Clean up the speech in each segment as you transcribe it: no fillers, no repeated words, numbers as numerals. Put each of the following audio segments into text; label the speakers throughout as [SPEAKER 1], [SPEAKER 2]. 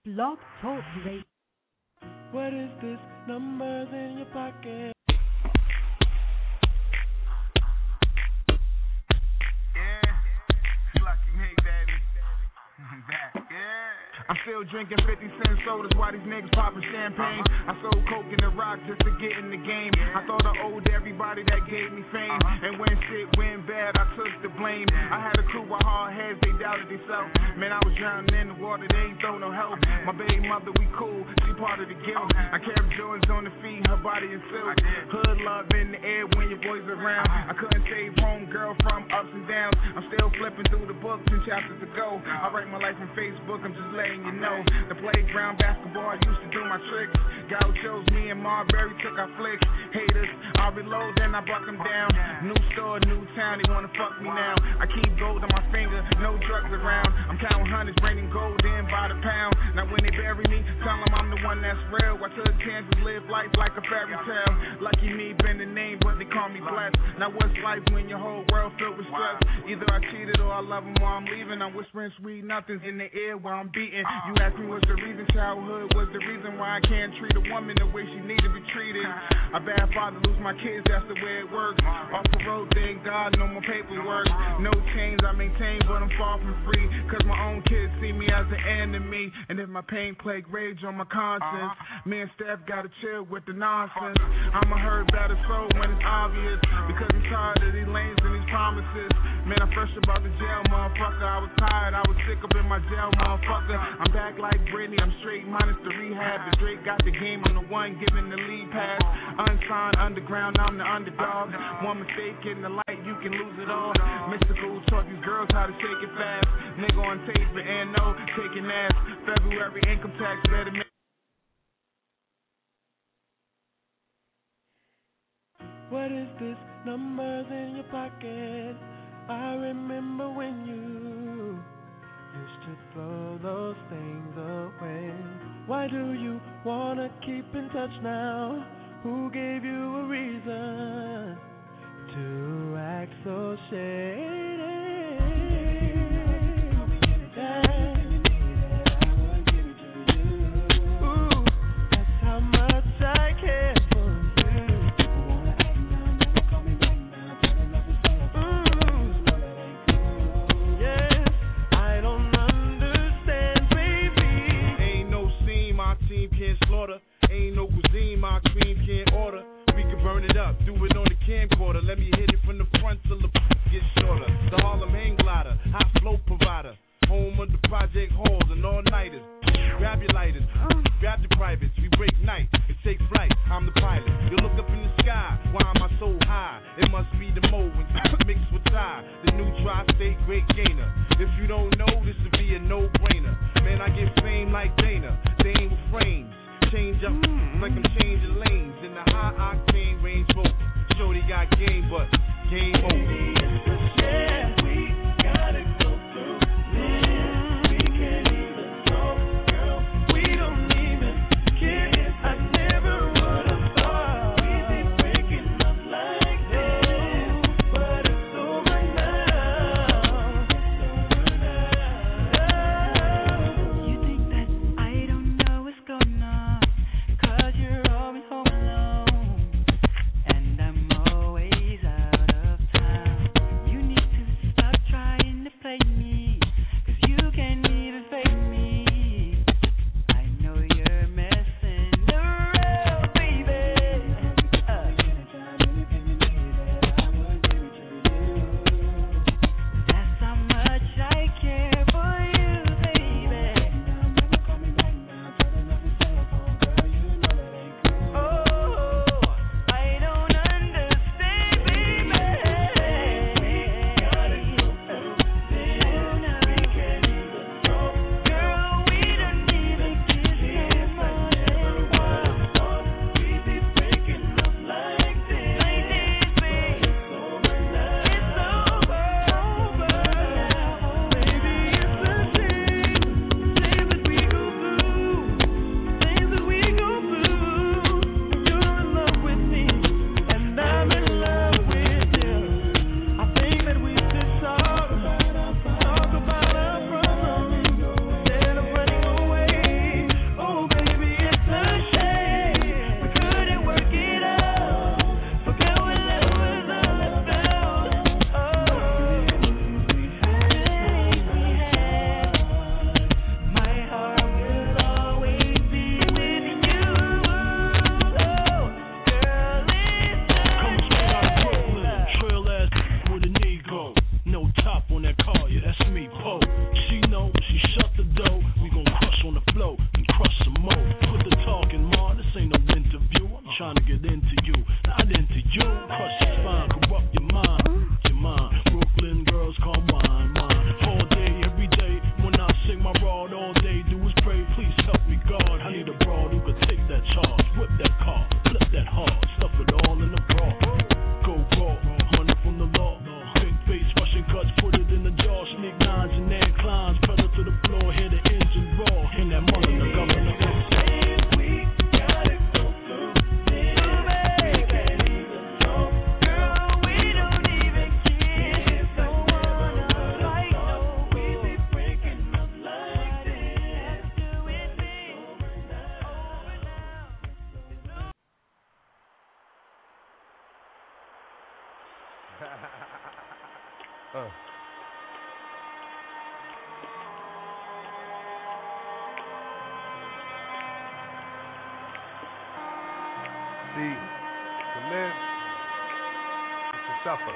[SPEAKER 1] Blog Talk Radio.
[SPEAKER 2] What is this? Numbers in your pocket.
[SPEAKER 3] I'm still drinking 50-cent sodas while these niggas popping champagne. I sold coke in the rock just to get in the game. I thought I owed everybody that gave me fame. And when shit went bad, I took the blame. I had a crew with hard heads, they doubted themselves. Man, I was drowning in the water, they ain't throw no help. My baby mother, we cool, she part of the guild. I carry Jordans on the feet, her body is silk. Hood love in the air when your boys around. I couldn't save home girl from ups and downs. I'm still flipping through the books and chapters to go. I write my life on Facebook, I'm just letting you know. The playground basketball, I used to do my tricks. Gauchos, me and Marbury took our flicks. Haters, I reload, then I buck them down. New store, new town, they wanna fuck me now. I keep gold on my finger, no drugs around. I'm counting hundreds, bringing gold in by the pound. Now when they bury me, tell them I'm the one that's real. I took chances, live life like a fairy tale. Lucky me, been the name, but they call me blessed. Now what's life when your whole world filled with stress? Either I cheated or I love them while I'm leaving. I'm whispering sweet nothings in the ear while I'm beating. You ask me what's the reason, childhood was the reason why I can't treat a woman the way she need to be treated. A bad father lose my kids, that's the way it works. Off the road, thank God, no more paperwork. No chains I maintain, but I'm far from free. Cause my own kids see me as an enemy. And if my pain plague rage on my conscience, me and Steph gotta chill with the nonsense. I'ma hurt better so when it's obvious. Because I'm tired of these lanes and these promises. Man, I'm fresh about the jail, motherfucker. I was tired, I was sick up in my jail, motherfucker. I'm back like Britney, I'm straight minus the rehab. The Drake got the game, I'm the one giving the lead pass. Unsigned, underground, I'm the underdog. One mistake in the light, you can lose it all. Mystical taught these girls how to shake it fast. Nigga on tape, but and no, taking ass. February income tax, better make.
[SPEAKER 2] What is this? Numbers in your pocket. I remember when you used to throw those things away. Why do you wanna keep in touch now? Who gave you a reason to act so shady? Ooh, that's how much I care.
[SPEAKER 3] Ain't no cuisine, my cream can't order. We can burn it up, do it on the camcorder. Let me hit it from the front till the get shorter. The Harlem hang glider, hot flow provider. Home of the project halls and all-nighters. Grab your lighters, grab your privates. We break night, it takes flight, I'm the pilot. You look up in the sky, why am I so high? It must be the mo when mixed with Ty, the new tri-state great gainer. If you don't know, this would be a no-brainer. Man, I get fame like Dana, they ain't with frames. Change up, like I'm changing lanes in the high octane Range Rover. Shorty got game, but game over.
[SPEAKER 2] Yeah, we gotta go through this. We can't even talk, girl. We don't even kiss. I never would have thought we'd be breaking up like this, but it's over now.
[SPEAKER 4] You think that I don't know what's going on? You're always home alone, and I'm always out of town.
[SPEAKER 1] See, to live is to suffer.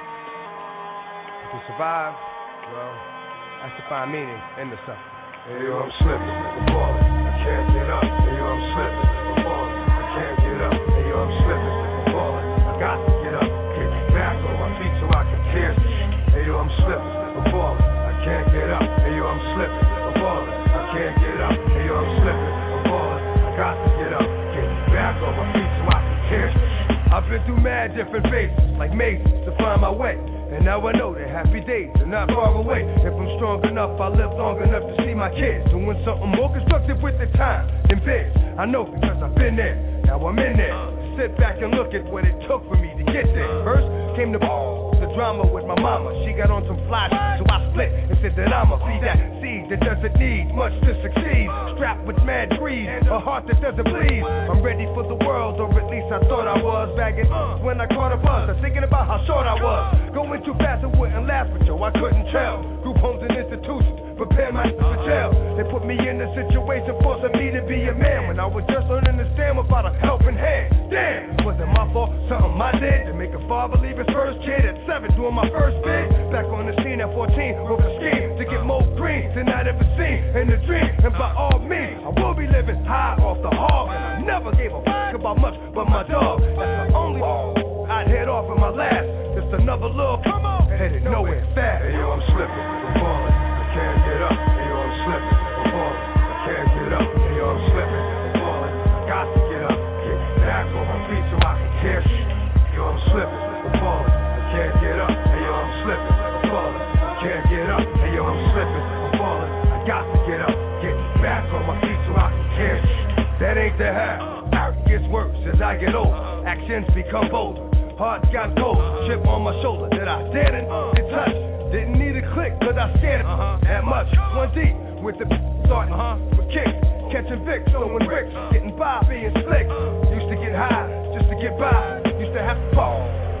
[SPEAKER 1] To survive, well, that's to find meaning in the suffering.
[SPEAKER 5] Hey, yo, I'm slipping, I'm falling, I can't get up. Hey, yo, I'm slipping, I'm falling, I can't get up. Hey, yo, I'm slipping, I'm falling, I got to get up. Get back on my feet so I can tear. Hey, yo, I'm slipping, I'm falling, I can't get up. Hey, yo, I'm slipping, I'm falling, I can't get up. Hey, yo, I'm slipping, I'm falling, I got to get up. Get back on my feet so I can tear.
[SPEAKER 1] I've been through mad different phases, like mazes, to find my way. And now I know that happy days are not far away. If I'm strong enough, I'll live long enough to see my kids doing something more constructive with the time than biz. I know because I've been there, now I'm in there. Sit back and look at what it took for me to get there. First came the drama with my mama. She got on some fly shit, so I split and said that I'ma be that seed that doesn't need much to succeed. Strapped with mad greed, a heart that doesn't bleed. I'm ready for the world, or at least I thought I was. Back when I caught a buzz, I'm thinking about how short I was. Going too fast, I wouldn't last, but yo, I couldn't tell. Group homes and institutions prepare my for jail. They put me in a situation forcing me to be a man when I was just learning to stand without a helping hand. Damn, was it my fault? Something I did to make a father leave his first kid at 7 doing my first bid. Back on the scene at 14, wrote a scheme to get more green than I'd ever seen in a dream. And by all means, I will be living high off the hog. And I never gave a fuck about much but my dog. That's the only I'd head off in my last. Just another little come on, headed nowhere fast.
[SPEAKER 5] Hey yo, I'm slipping, I'm falling, I can't get up. Hey yo, I'm slipping, I'm falling, I can't get up. Hey yo, I'm slipping, I'm falling, I got to get up. Get back on my feet so I can tear shit. Yo, I'm slipping, I'm falling, I can't get up. Hey yo, I'm slipping, I'm falling, I can't get up. Hey yo, I'm slipping, I'm falling, I got to get up. Get back on my feet so I can tear shit.
[SPEAKER 1] That ain't the half. It gets worse as I get older. Actions become bolder. Heart got cold. Chip on my shoulder that I didn't touch. Didn't need a click, cause I scared it that much. One deep with the starting with kicks. Catching Vicks, throwing bricks. Getting by, being slick. Used to get high just to get by. Used to have to fall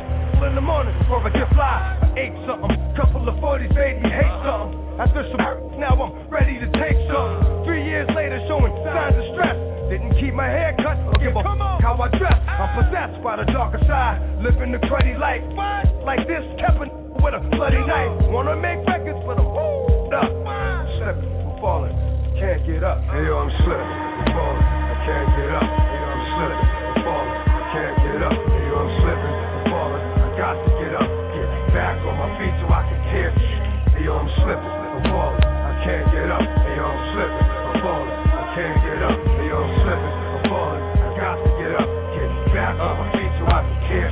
[SPEAKER 1] in the morning before I could fly. I ate something. Couple of 40s made me hate something. After some now I'm ready to take something. 3 years later showing signs of stress. Didn't keep my hair cut or give a how I dress. I'm possessed by the darker side. Living the cruddy life. Like this, kept with a bloody knife. Wanna make records, but I'm up. Slipping, I'm falling, can't get up.
[SPEAKER 5] Hey yo, I'm slipping, I'm falling, I can't get up. Hey yo, I'm slipping, I'm falling, I can't get up. Hey yo, I'm slipping, I'm falling, I got to get up. Get back on my feet so I can tear. Hey yo, I'm slipping, I'm falling, I can't get up. Hey yo, I'm slipping, I'm falling, I can't get up. Hey yo, I'm slipping, I'm falling, I got to get up. Get back on my feet so I can tear.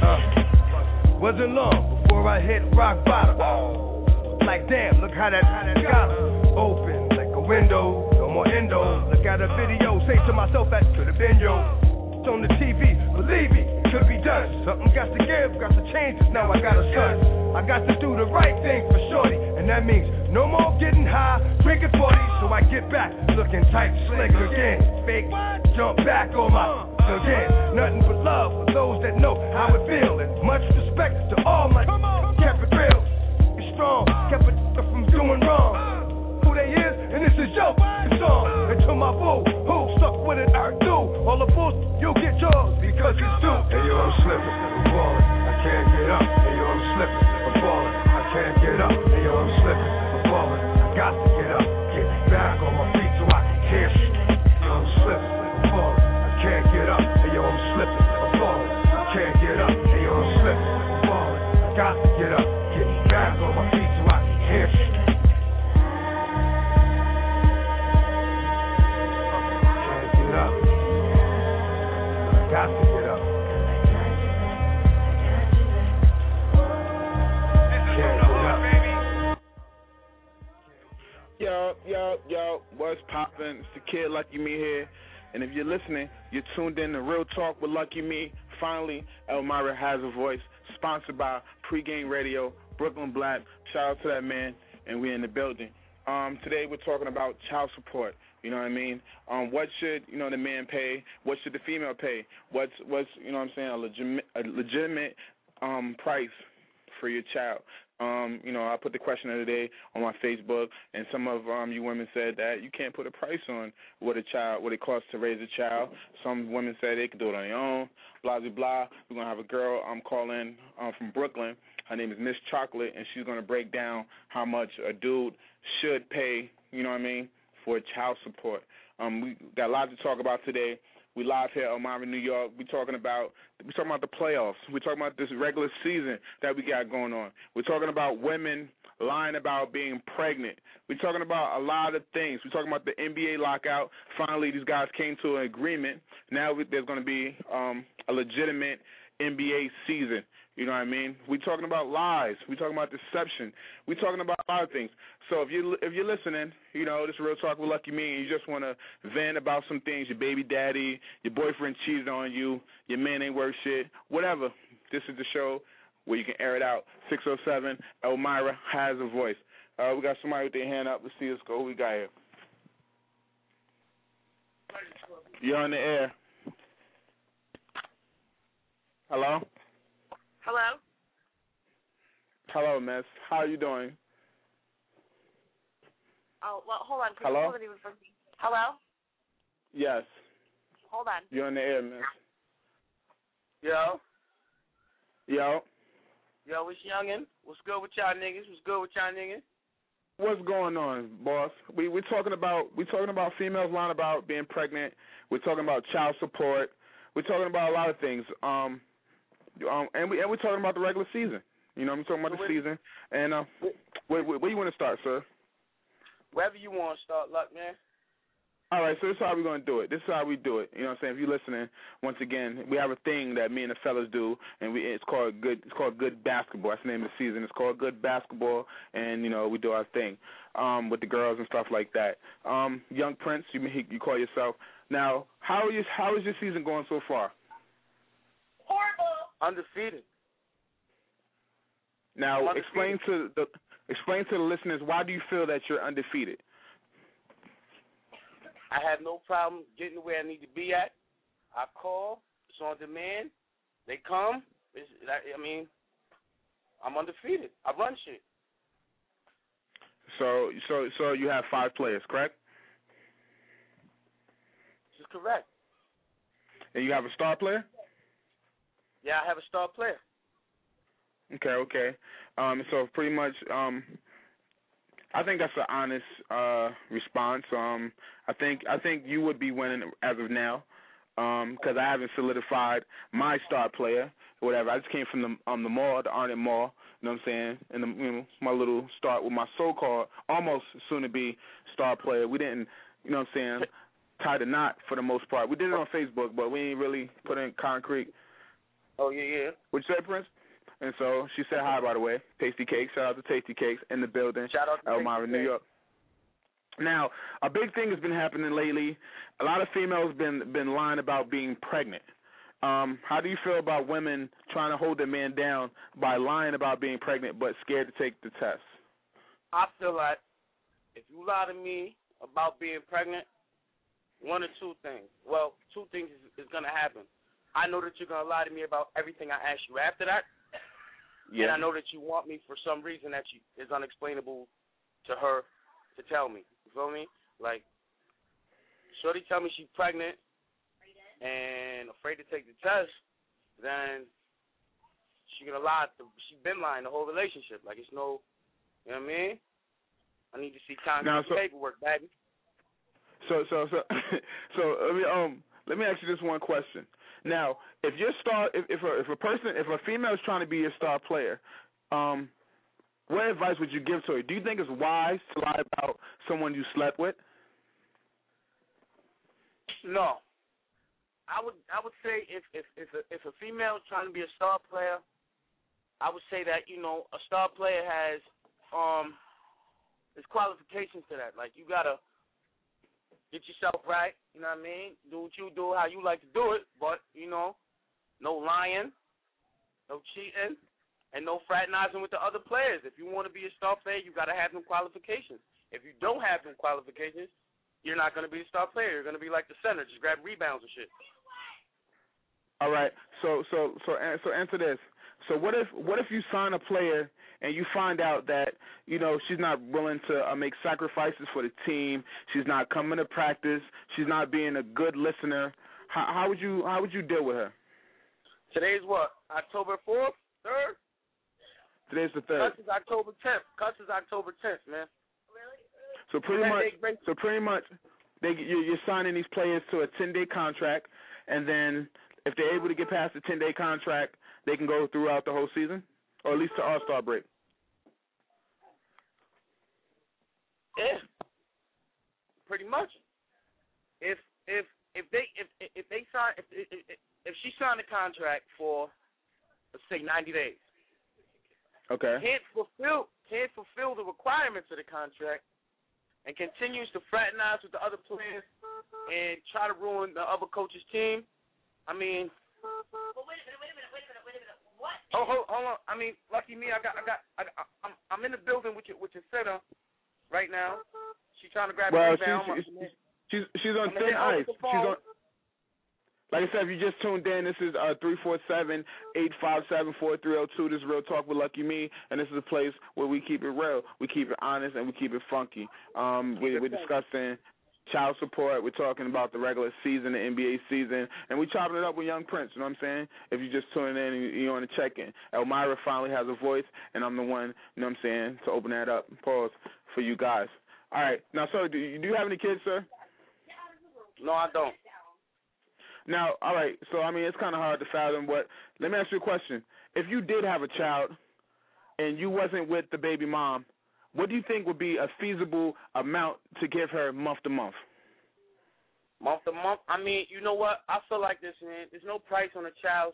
[SPEAKER 1] Wasn't long before I hit rock bottom. Like damn, look how that got open like a window. No more endo. Look at a video, say to myself that could have been yo. It's on the TV, believe me, it could be done. Something got to give, got to change. Now I got a son. I got to do the right thing for shorty, and that means no more getting high, drinking 40. So I get back, looking tight, slick again. Fake, jump back on my again. Nothing but love for those that know how it feels, and much respect to all my kept it real. Be strong, kept it from doing wrong. Who they is, and this is your song. And to my boo, who stuck with it, I do. All the fools, you'll get yours because it's due.
[SPEAKER 5] Hey yo, I'm slipping, I'm falling, I can't get up. Hey yo, I'm slipping, I'm falling, I can't get up. Hey yo, I'm slipping, I'm falling, I got to get up. Get back on my feet so I can tear shit. Yo, I'm slipping, I'm falling, I can't get up. Hey yo, I'm slipping, I'm falling, I can't get up. Hey yo, I'm slipping, I'm falling, I got to get up. Get back on my feet so I can tear shit. Got to get up.
[SPEAKER 3] Yo, what's poppin'? It's the Kid Lucky Me here. And if you're listening, you're tuned in to Real Talk with Lucky Me. Finally, Elmira has a voice. Sponsored by Pregame Radio, Brooklyn Black. Shout out to that man, and we're in the building. Today we're talking about child support. You know what I mean? What should, the man pay? What should the female pay? What's a legitimate price
[SPEAKER 6] free your child. I put the question of the day on my Facebook, and some of you women said that you can't put a price on what it costs to raise a child. Some women said they can do it on their own. Blah blah blah. We're gonna have a girl calling from Brooklyn. Her name is Miss Chocolate, and she's gonna break down how much a dude should pay. You know what I mean, for child support. We got a lot to talk about today. We live here in Elmira, New York. We're talking about the playoffs. We're talking about this regular season that we got going on. We're talking about women lying about being pregnant. We're talking about a lot of things. We're talking about the NBA lockout. Finally, these guys came to an agreement. Now there's going to be a legitimate NBA season. You know what I mean? We're talking about lies. We're talking about deception. We're talking about a lot of things. So if you're listening, this is Real Talk with Lucky Me, and you just want to vent about some things, your baby daddy, your boyfriend cheated on you, your man ain't worth shit, whatever, this is the show where you can air it out. 607 Elmira has a voice. We got somebody with their hand up. Let's see who we got here. You're on the air. Hello?
[SPEAKER 7] Hello?
[SPEAKER 6] Hello, miss. How are you doing?
[SPEAKER 7] Oh, well, hold on.
[SPEAKER 6] Hello?
[SPEAKER 7] Hello?
[SPEAKER 6] Yes.
[SPEAKER 7] Hold on.
[SPEAKER 6] You're on the air, miss.
[SPEAKER 8] Yo,
[SPEAKER 6] Yo.
[SPEAKER 8] it's Youngin. What's good with y'all niggas?
[SPEAKER 6] What's going on, boss? We're talking about females lying about being pregnant. We're talking about child support. We're talking about a lot of things. And we're talking about the regular season. I'm talking about the season. And where you want to start, sir?
[SPEAKER 8] Wherever you want to start, Luck, man.
[SPEAKER 6] All right, so this is how we're going to do it. This is how we do it. You know what I'm saying? If you're listening, once again, we have a thing that me and the fellas do, and it's called good basketball. That's the name of the season. It's called good basketball, and, we do our thing with the girls and stuff like that. Young Prince, you call yourself. Now, how is your season going so far?
[SPEAKER 7] Horrible.
[SPEAKER 8] Undefeated.
[SPEAKER 6] Now, explain to the listeners, why do you feel that you're undefeated?
[SPEAKER 8] I have no problem getting to where I need to be at. I call. It's on demand. They come. I'm undefeated. I run shit.
[SPEAKER 6] So you have 5 players, correct?
[SPEAKER 8] This is correct.
[SPEAKER 6] And you have a star player?
[SPEAKER 8] Yeah, I have a star player.
[SPEAKER 6] Okay. So pretty much, I think that's an honest response. I think you would be winning as of now, because I haven't solidified my star player, whatever. I just came from the mall, the Arnett Mall. You know what I'm saying? And my little start with my so-called almost soon-to-be star player. We didn't, you know what I'm saying, tie the knot for the most part. We did it on Facebook, but we ain't really put it in concrete.
[SPEAKER 8] Oh yeah.
[SPEAKER 6] What'd you say, Prince? And so she said hi, by the way. Tasty Cakes. Shout out to Tasty Cakes in the building.
[SPEAKER 8] Shout out to
[SPEAKER 6] Elmira, New York. Now, a big thing has been happening lately. A lot of females been lying about being pregnant. How do you feel about women trying to hold their man down by lying about being pregnant but scared to take the test?
[SPEAKER 8] I feel like if you lie to me about being pregnant, one or two things. Well, two things is going to happen. I know that you're going to lie to me about everything I ask you after that. Yeah. And I know that you want me for some reason that is unexplainable to her to tell me. You feel me? Like, shorty tell me she's pregnant and afraid to take the test, then she's going to lie. She's been lying the whole relationship. Like, it's no, you know what I mean? I need to see concrete paperwork, baby.
[SPEAKER 6] So let me ask you this one question. Now, if a female is trying to be your star player, what advice would you give to her? Do you think it's wise to lie about someone you slept with?
[SPEAKER 8] No. I would say if a female is trying to be a star player, I would say that, a star player has there's qualifications to that. Like, you gotta get yourself right, you know what I mean? Do what you do, how you like to do it, but, no lying, no cheating, and no fraternizing with the other players. If you want to be a star player, you got to have them qualifications. If you don't have them qualifications, you're not going to be a star player. You're going to be like the center, just grab rebounds and shit.
[SPEAKER 6] All right, so answer this. So what if you sign a player and you find out that, you know, she's not willing to make sacrifices for the team, she's not coming to practice, she's not being a good listener? How would you deal with her?
[SPEAKER 8] Today's what? October 4th, 3rd?
[SPEAKER 6] Today's the 3rd.
[SPEAKER 8] Cuss is October 10th. Cuss is October 10th, man.
[SPEAKER 6] So pretty much, you're signing these players to a 10-day contract, and then if they're able to get past the 10-day contract, they can go throughout the whole season, or at least to All-Star break.
[SPEAKER 8] Yeah, pretty much. If she signed a contract for, let's say, 90 days,
[SPEAKER 6] okay,
[SPEAKER 8] can't fulfill the requirements of the contract, and continues to fraternize with the other players and try to ruin the other coach's team, I mean.
[SPEAKER 7] Well, wait a minute. What?
[SPEAKER 8] Oh, hold on. I mean, lucky me, I'm in the building with your center right now. She's trying to grab a rebound.
[SPEAKER 6] She's on thin ice. She's on. Like I said, if you just tuned in, this is 347-857-4302. This is Real Talk with Lucky Me, and this is a place where we keep it real, we keep it honest, and we keep it funky. We're discussing child support. We're talking about the regular season, the NBA season, and we're chopping it up with Young Prince, you know what I'm saying? If you're just tuning in and you want to check in. Elmira finally has a voice, and I'm the one, you know what I'm saying, to open that up, pause, for you guys. All right. Now, so do you have any kids, sir?
[SPEAKER 8] No, I don't.
[SPEAKER 6] Now, all right, so, I mean, it's kind of hard to fathom, but let me ask you a question. If you did have a child and you wasn't with the baby mom, what do you think would be a feasible amount to give her month to month?
[SPEAKER 8] Month to month? I mean, you know what? I feel like this, man. There's no price on a child,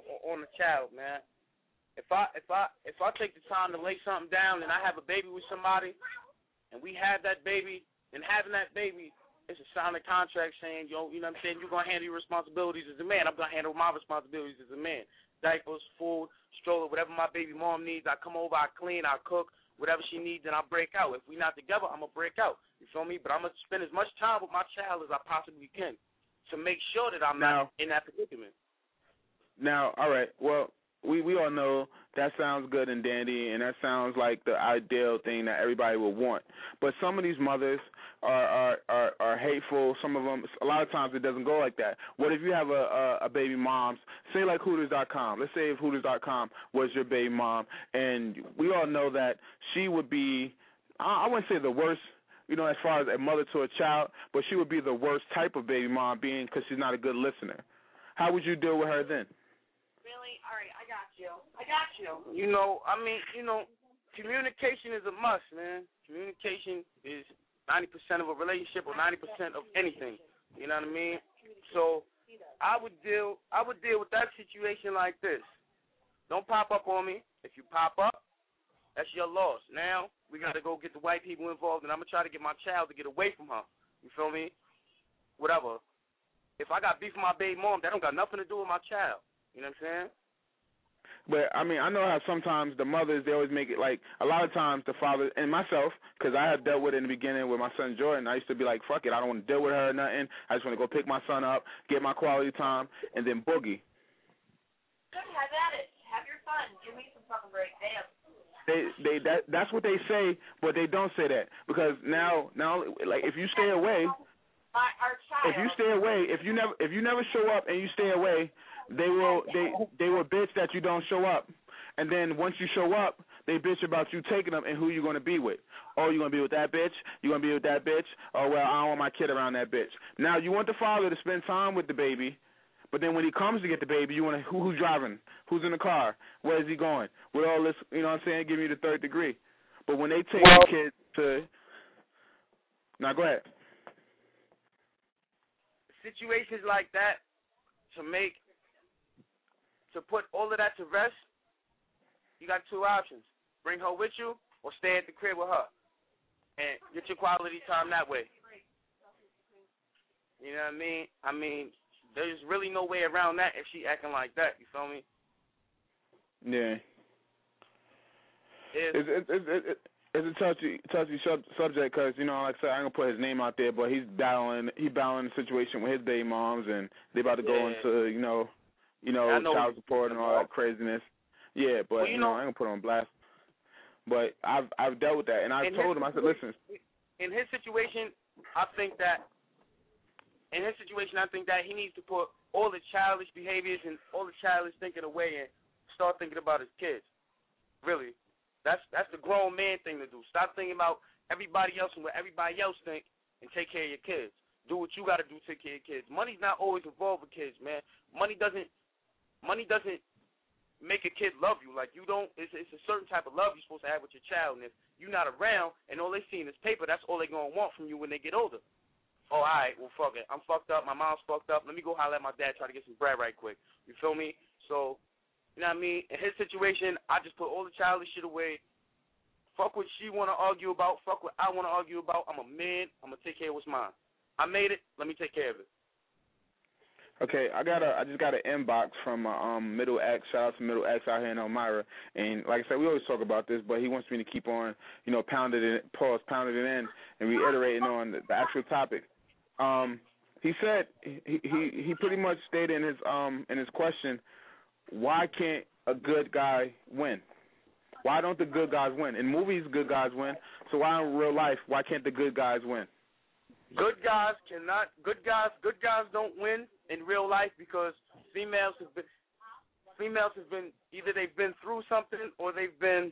[SPEAKER 8] man. If I take the time to lay something down and I have a baby with somebody and we have that baby, and having that baby, it's a sign of contract saying, yo, you know what I'm saying, you're going to handle your responsibilities as a man. I'm going to handle my responsibilities as a man. Diapers, food, stroller, whatever my baby mom needs, I come over, I clean, I cook, whatever she needs, and I break out. If we're not together, I'm going to break out. You feel me? But I'm going to spend as much time with my child as I possibly can to make sure that I'm not in that predicament.
[SPEAKER 6] Now, all right, well, we all know that sounds good and dandy, and that sounds like the ideal thing that everybody would want. But some of these mothers are hateful. Some of them, a lot of times it doesn't go like that. What if you have a baby mom, say like Hooters.com. Let's say if Hooters.com was your baby mom, and we all know that she would be, I wouldn't say the worst, you know, as far as a mother to a child, but she would be the worst type of baby mom being because she's not a good listener. How would you deal with her then?
[SPEAKER 7] Really? All right, I got you.
[SPEAKER 8] You know, I mean, you know, communication is a must, man. Communication is 90% of a relationship or 90% of anything. You know what I mean? So I would deal with that situation like this. Don't pop up on me. If you pop up, that's your loss. Now we got to go get the white people involved, and I'm going to try to get my child to get away from her. You feel me? Whatever. If I got beef with my baby mom, that don't got nothing to do with my child. You know what I'm saying?
[SPEAKER 6] But, I mean, I know how sometimes the mothers, they always make it like, a lot of times the father, and myself, because I have dealt with it in the beginning with my son Jordan, I used to be like, fuck it, I don't want to deal with her or nothing. I just want to go pick my son up, get my quality time, and then boogie.
[SPEAKER 7] Good, have at it. Have your fun. Give me some fucking break. Damn.
[SPEAKER 6] That's what they say, but they don't say that. Because now, like, if you stay away,
[SPEAKER 7] Our child.
[SPEAKER 6] if you stay away, if you never show up and you stay away, they will bitch that you don't show up, and then once you show up, they bitch about you taking them and who you're going to be with. Oh, you're going to be with that bitch? You're going to be with that bitch? Oh, well, I don't want my kid around that bitch. Now, you want the father to spend time with the baby, but then when he comes to get the baby, you want to, who's driving? Who's in the car? Where is he going? With all this, you know what I'm saying, give you the third degree. But when they take the kid to, now go ahead.
[SPEAKER 8] Situations like that, to put all of that to rest, you got two options. Bring her with you or stay at the crib with her and get your quality time that way. You know what I mean? I mean, there's really no way around that if she acting like that. You feel me?
[SPEAKER 6] Yeah. It's a touchy subject because, you know, like I said, I'm going to put his name out there, but he's battling the situation with his baby moms, and they about to go into, you know, child support and all that craziness. Yeah, but
[SPEAKER 8] well, you know,
[SPEAKER 6] I ain't gonna put it on blast. But I've dealt with that, and I told him, I said, listen.
[SPEAKER 8] In his situation, I think that he needs to put all the childish behaviors and all the childish thinking away and start thinking about his kids. Really, that's the grown man thing to do. Stop thinking about everybody else and what everybody else think, and take care of your kids. Do what you got to do to take care of your kids. Money's not always involved with kids, man. Money doesn't make a kid love you. Like, you don't, it's a certain type of love you're supposed to have with your child, and if you're not around and all they see is paper, that's all they're going to want from you when they get older. Oh, all right, well, fuck it. I'm fucked up. My mom's fucked up. Let me go holler at my dad, try to get some bread right quick. You feel me? So, you know what I mean? In his situation, I just put all the childish shit away. Fuck what she want to argue about. Fuck what I want to argue about. I'm a man. I'm going to take care of what's mine. I made it. Let me take care of it.
[SPEAKER 6] Okay, I just got an inbox from Middle X. Shout out to Middle X out here in Elmira. And like I said, we always talk about this, but he wants me to keep on, pounding it in, and reiterating on the actual topic. He said he pretty much stated in his question, why can't a good guy win? Why don't the good guys win? In movies, good guys win. So why in real life, why can't the good guys win?
[SPEAKER 8] Good guys don't win in real life because females have been either they've been through something or they've been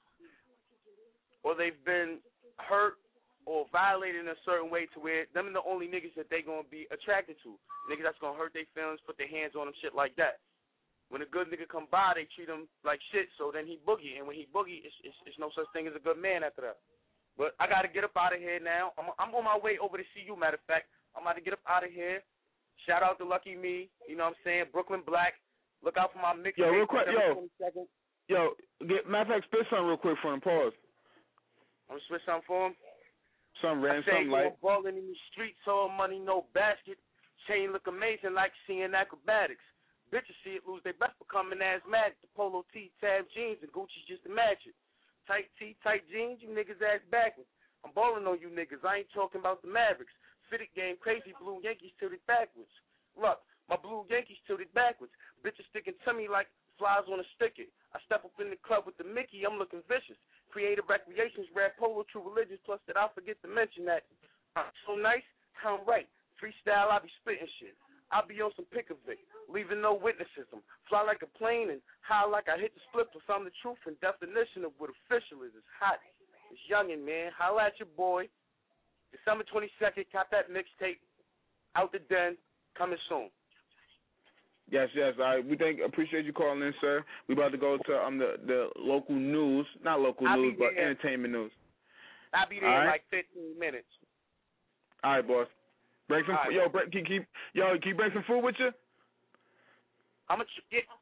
[SPEAKER 8] hurt or violated in a certain way to where them are the only niggas that they gonna be attracted to. Niggas that's gonna hurt their feelings, put their hands on them, shit like that. When a good nigga come by, they treat him like shit, so then he boogie. And when he boogie, it's no such thing as a good man after that. But I got to get up out of here now. I'm on my way over to see you, matter of fact. I'm about to get up out of here. Shout out to Lucky Me. You know what I'm saying? Brooklyn Black. Look out for my mix.
[SPEAKER 6] Yo, real quick. Matter of fact, spit something real quick for him. Pause.
[SPEAKER 8] I'm going to spit something for him?
[SPEAKER 6] Something random, something like.
[SPEAKER 8] Balling in the streets, all money, no basket. Chain look amazing like seeing acrobatics. Bitches see it, lose their breath, becoming asthmatic. The polo tee, tab jeans, and Gucci's just to match it. Tight tee, tight jeans, you niggas ass backwards. I'm balling on you niggas, I ain't talking about the Mavericks. Fitted game crazy, blue Yankees tilted backwards. Look, my blue Yankees tilted backwards. Bitches sticking to me like flies on a sticker. I step up in the club with the Mickey, I'm looking vicious. Creative recreations, rap, polo, true religious, plus that I forget to mention that I'm so nice, I'm right. Freestyle, I be spitting shit. I be on some pick of it, leaving no witnessism. Fly like a plane and high like I hit the split. Plus I'm the truth and definition of what official is. It's hot. It's youngin', man. Holla at your boy. December 22nd, cop that mixtape. Out the den. Coming soon.
[SPEAKER 6] Yes. We appreciate you calling in, sir. We about to go to the local news. Not local news, but entertainment news.
[SPEAKER 8] I'll be there in like 15 minutes.
[SPEAKER 6] All right, boss. Bring some. Can you bring some food with you?
[SPEAKER 8] How much?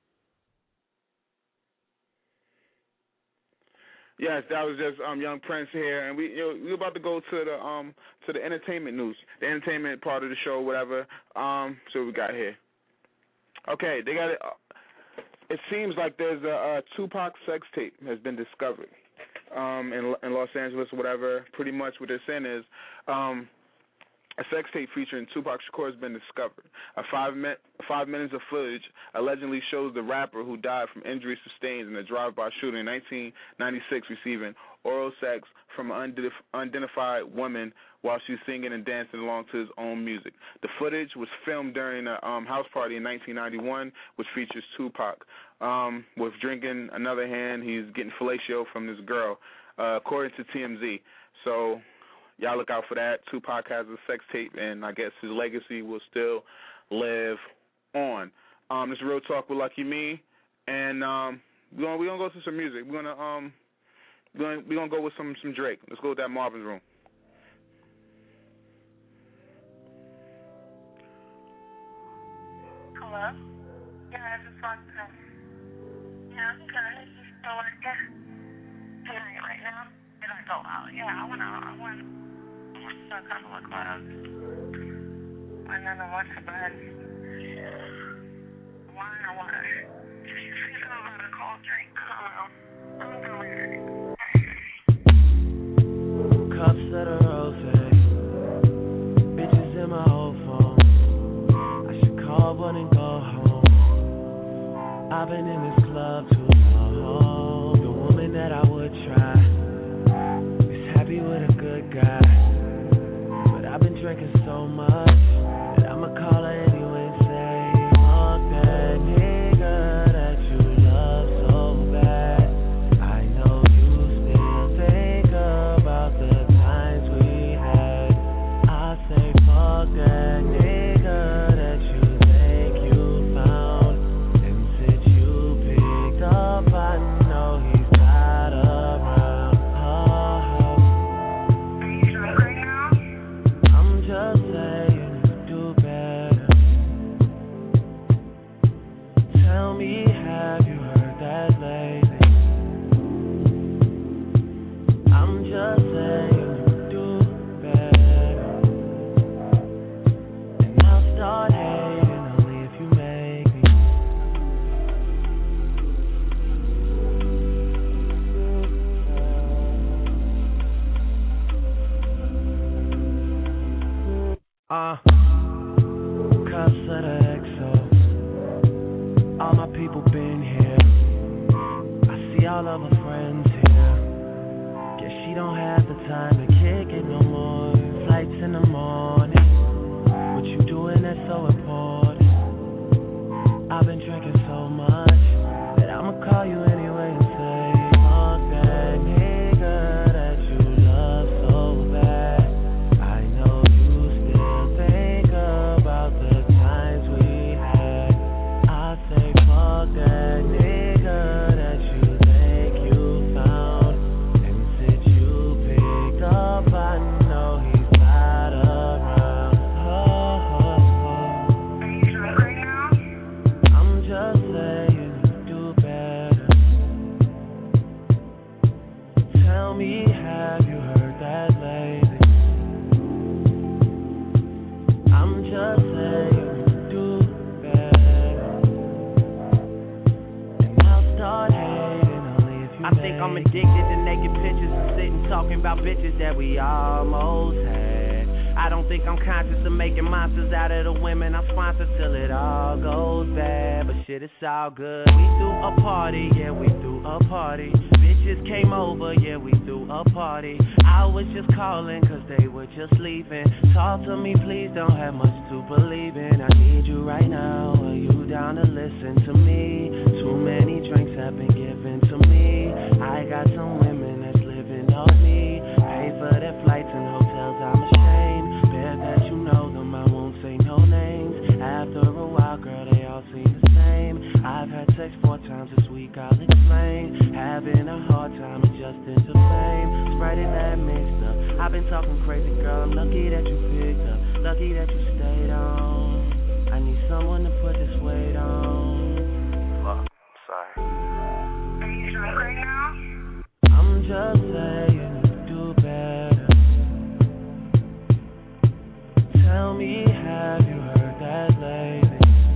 [SPEAKER 6] Yes, that was just Young Prince here, and we're about to go to the entertainment news, the entertainment part of the show, whatever. So we got here. Okay, they got it. It seems like there's a Tupac sex tape has been discovered in Los Angeles or whatever. Pretty much what they're saying is a sex tape featuring Tupac Shakur has been discovered. 5 minutes of footage allegedly shows the rapper who died from injuries sustained in a drive-by shooting in 1996 receiving oral sex from an unidentified woman while she's singing and dancing along to his own music. The footage was filmed during a house party in 1991, which features Tupac. With drinking another hand, he's getting fellatio from this girl, according to TMZ. So y'all look out for that. Tupac has a sex tape, and I guess his legacy will still live on. This is Real Talk with Lucky Me, and we're gonna go to some music. We're gonna go with some Drake. Let's go with that Marvin's Room.
[SPEAKER 9] Hello? Yeah, I just walked in. Yeah, I'm good. You still like that? Doing it right now? Did I go out? Yeah, I went out. I went to a couple of clubs. And then I went to bed. Why or what? Did you say something about a cold drink? I don't know. I'm delirious.
[SPEAKER 2] Cups that are rosé, bitches in my old phone. I should call one and go home. I've been in this club too long. home. The woman that I would try is happy with a good guy. But I've been drinking so much that I'ma call her anyway and say, fuck that nigga that you love so bad. I know you still think about the times we had. I say, fuck that nigga that you think you found. And since you picked up, I know he's not around.
[SPEAKER 9] Are you drunk right now?
[SPEAKER 2] I'm just saying you do better. Tell me, have you heard that lately? I'm just saying you do better. And I'll start hating only if you make me. Cuffs of the XO. All my people been here. I see all of her friends here. Guess she don't have the time to kick it no more. Flights in the morning. What you doing that's so important. I've been drinking so much that I'ma call you anyway and say, fuck that nigga that you love so bad. I know you still think about the times we had. I say, fuck that nigga that you think you found. And since you picked up, I know he's not around.
[SPEAKER 9] Are you drunk right now?
[SPEAKER 2] I'm just saying you do better. Tell me, have you heard that lately? I'm just saying you do better. And I'll start hating only if you
[SPEAKER 10] I think I'm addicted to naked pictures and sitting talking about bitches that we almost had. I don't think I'm conscious of making monsters out of the women I sponsor till it all goes bad. But shit, it's all good. We threw a party, yeah, we threw a party. Bitches came over, yeah, we threw a party. I was just calling cause they were just leaving. Talk to me, please, don't have much to believe in. I need you right now, are you down to listen to me? Too many drinks have been given to me. I got some women that's living off me. Pay for their flights and hotels, I'm ashamed. Bet that you know them, I won't say no names. After a while, girl, they all seem the same. I've had sex 4 times this week, I'll explain. Having a hard time adjusting to fame. Sprite and that mixed up. I've been talking crazy, girl, I'm lucky that you picked up. Lucky that you stayed on. I need someone to put this weight on. Fuck, I'm sorry.
[SPEAKER 9] Are you drunk right now?
[SPEAKER 2] I'm just saying you do better. Tell me, have you heard that lately?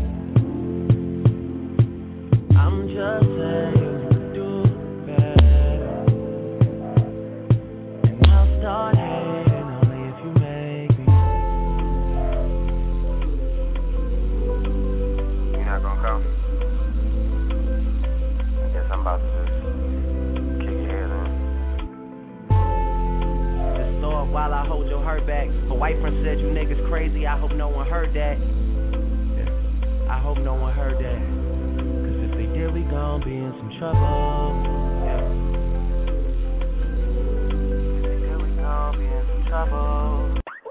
[SPEAKER 2] I'm just saying you do better. And I'll start hating only if you make me.
[SPEAKER 11] You're not gonna come? I guess I'm about to just kick your head in.
[SPEAKER 10] Just throw up while I hold your hurt back. Her white friend said you niggas crazy, I hope no one heard that. Yeah, I hope no one heard that. Cause if they did, we gon' be in some trouble. Yeah. If they did, we gon' be in some trouble.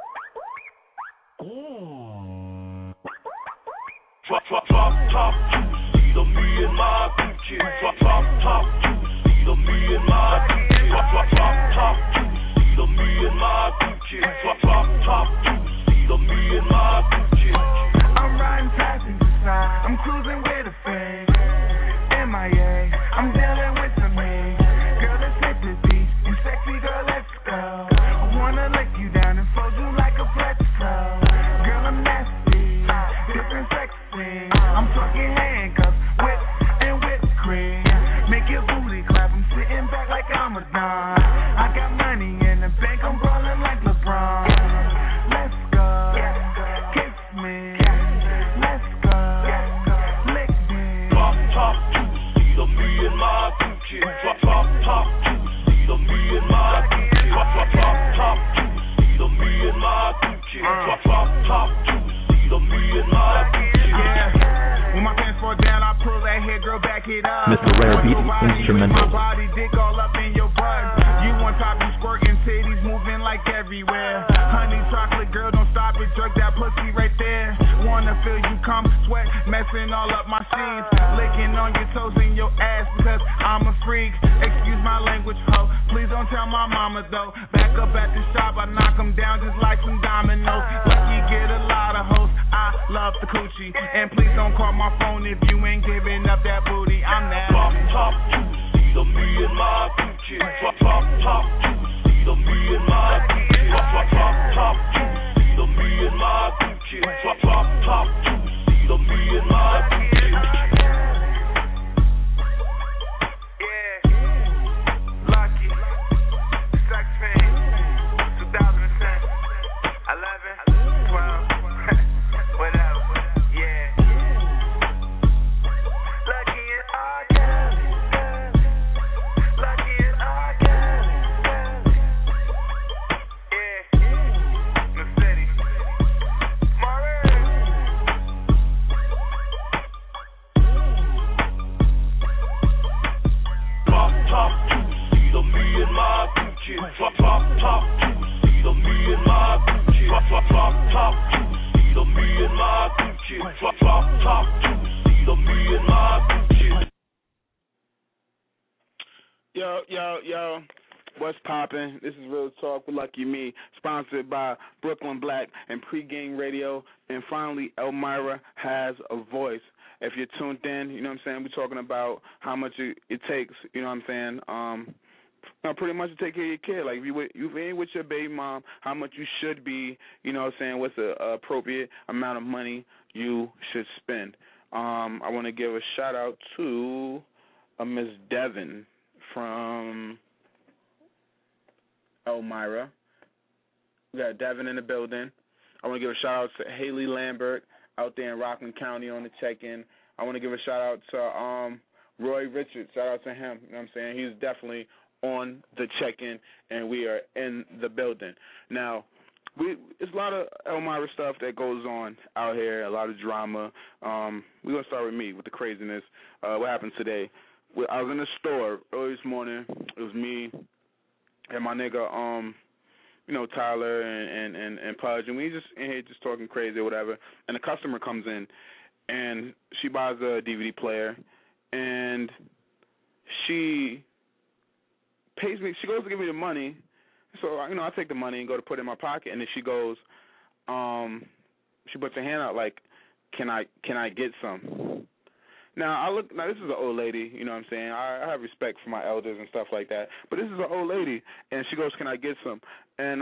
[SPEAKER 12] Drop top, you see the me and my Gucci. Drop top, you see the me and my Gucci. Drop top, you see the me and my Gucci. Drop top, you see the me and my Gucci.
[SPEAKER 3] I'm riding passenger side, I'm cruising with a fade. MIA, I'm dealing with the me. Girl, let's hit this beat. You sexy girl, let's go. I wanna lick you down and fold you like a pretzel. Girl, I'm nasty, different sexy. I'm talking handcuffs, whip and whipped cream. Make your booty clap, I'm sitting back like I'm a don. I got money in the bank, I'm ballin' like LeBron. Let's go, kiss me. Let's go, lick me.
[SPEAKER 12] Drop top, you see the me and my
[SPEAKER 8] it up.
[SPEAKER 13] Mr. Rare Beat Instrumental.
[SPEAKER 3] My body dick all up in your butt. You on top, you squirting, titties moving like everywhere. Honey chocolate girl, don't stop it, jerk that pussy right there. Wanna feel you come, sweat, messing all up my sheets. Licking on your toes and your ass because I'm a freak. Excuse my language, ho. Please don't tell my mama though. Back up at the shop, I knock them down just like some dominoes. Lucky get a lot of hoes. I love the coochie. And please don't call my phone if you ain't giving up that booty. I'm nasty.
[SPEAKER 12] Top juicy, the me and my coochie. Top juicy, the me and my coochie. Top juicy, the me and my coochie. Top juicy, the me and my coochie.
[SPEAKER 3] Yeah, Lucky, Sex Fiend, 2010, 11, 12, whatever, yeah. Lucky and R. Kelly, Lucky and R. Kelly, yeah, New City, Maurice.
[SPEAKER 12] Top juicy, the me and my coochie. Top juicy, the me and my coochie. Top juicy, the me and my coochie. Top juicy, the me and my coochie.
[SPEAKER 6] Yo, what's poppin'? This is Real Talk with Lucky Me, sponsored by Brooklyn Black and Pregame Radio. And finally, Elmira has a voice. If you're tuned in, you know what I'm saying, we're talking about how much it takes, you know what I'm saying, pretty much to take care of your kid. Like, if you ain't with your baby mom, how much you should be, you know what I'm saying, what's the appropriate amount of money you should spend. I want to give a shout-out to Miss Devin from Elmira. We got Devin in the building. I want to give a shout-out to Haley Lambert out there in Rockland County on the check-in. I want to give a shout-out to Roy Richards. Shout out to him. You know what I'm saying? He's definitely on the check-in, and we are in the building. Now, it's a lot of Elmira stuff that goes on out here, a lot of drama. We're going to start with me, with the craziness. What happened today? I was in the store early this morning. It was me and my nigga, Tyler and Pudge, and we just in here just talking crazy or whatever. And a customer comes in, and she buys a DVD player, and she pays me. She goes to give me the money, so I take the money and go to put it in my pocket, and then she goes, she puts her hand out like, can I get some? Now this is an old lady, you know what I'm saying? I have respect for my elders and stuff like that, but this is an old lady, and she goes, can I get some? And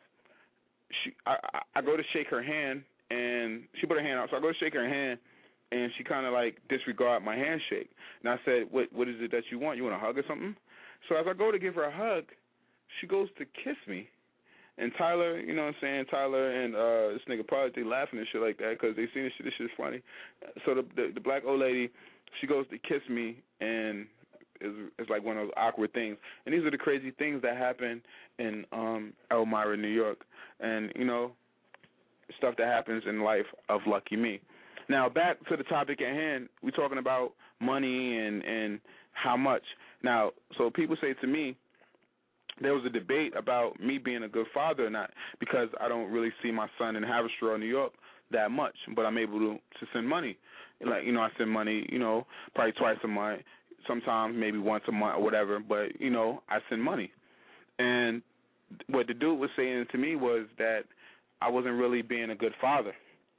[SPEAKER 6] I go to shake her hand, and she put her hand out, so I go to shake her hand, and she kind of like disregard my handshake. And I said, what is it that you want? You want a hug or something? So as I go to give her a hug, she goes to kiss me. And Tyler, you know what I'm saying, Tyler and this nigga Pudge, they laughing and shit like that because they seen this shit. This shit is funny. So the black old lady, she goes to kiss me, and it's like one of those awkward things. And these are the crazy things that happen in Elmira, New York, and stuff that happens in life of Lucky Me. Now back to the topic at hand. We're talking about money and how much. Now, so people say to me, there was a debate about me being a good father or not, because I don't really see my son in Haverstraw, New York, that much, but I'm able to send money. Like, I send money, probably twice a month, sometimes maybe once a month or whatever, but, I send money. And what the dude was saying to me was that I wasn't really being a good father.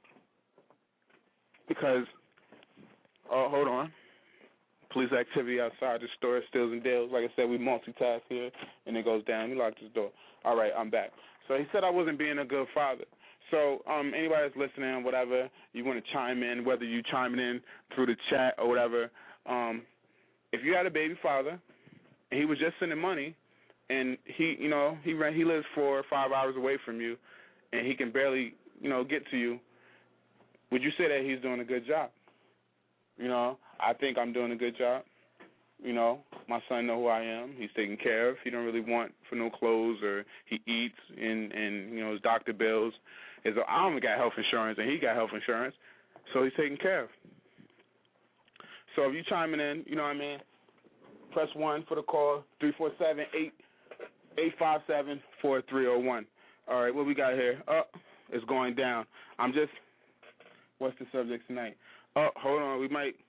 [SPEAKER 6] Because, hold on. Police activity outside the store, Stills and Dales. Like I said, we multitask here, and it goes down. We lock this door. All right, I'm back. So he said I wasn't being a good father. So anybody that's listening, whatever, you want to chime in, whether you chiming in through the chat or whatever, if you had a baby father and he was just sending money, and he lives 4 or 5 hours away from you, and he can barely, get to you, would you say that he's doing a good job? I think I'm doing a good job. My son know who I am. He's taken care of. He don't really want for no clothes, or he eats and his doctor bills. I don't got health insurance, and he got health insurance, so he's taken care of. So if you chiming in, you know what I mean, press 1 for the call, 347-857-4301. All right, what we got here? It's going down. What's the subject tonight? Hold on.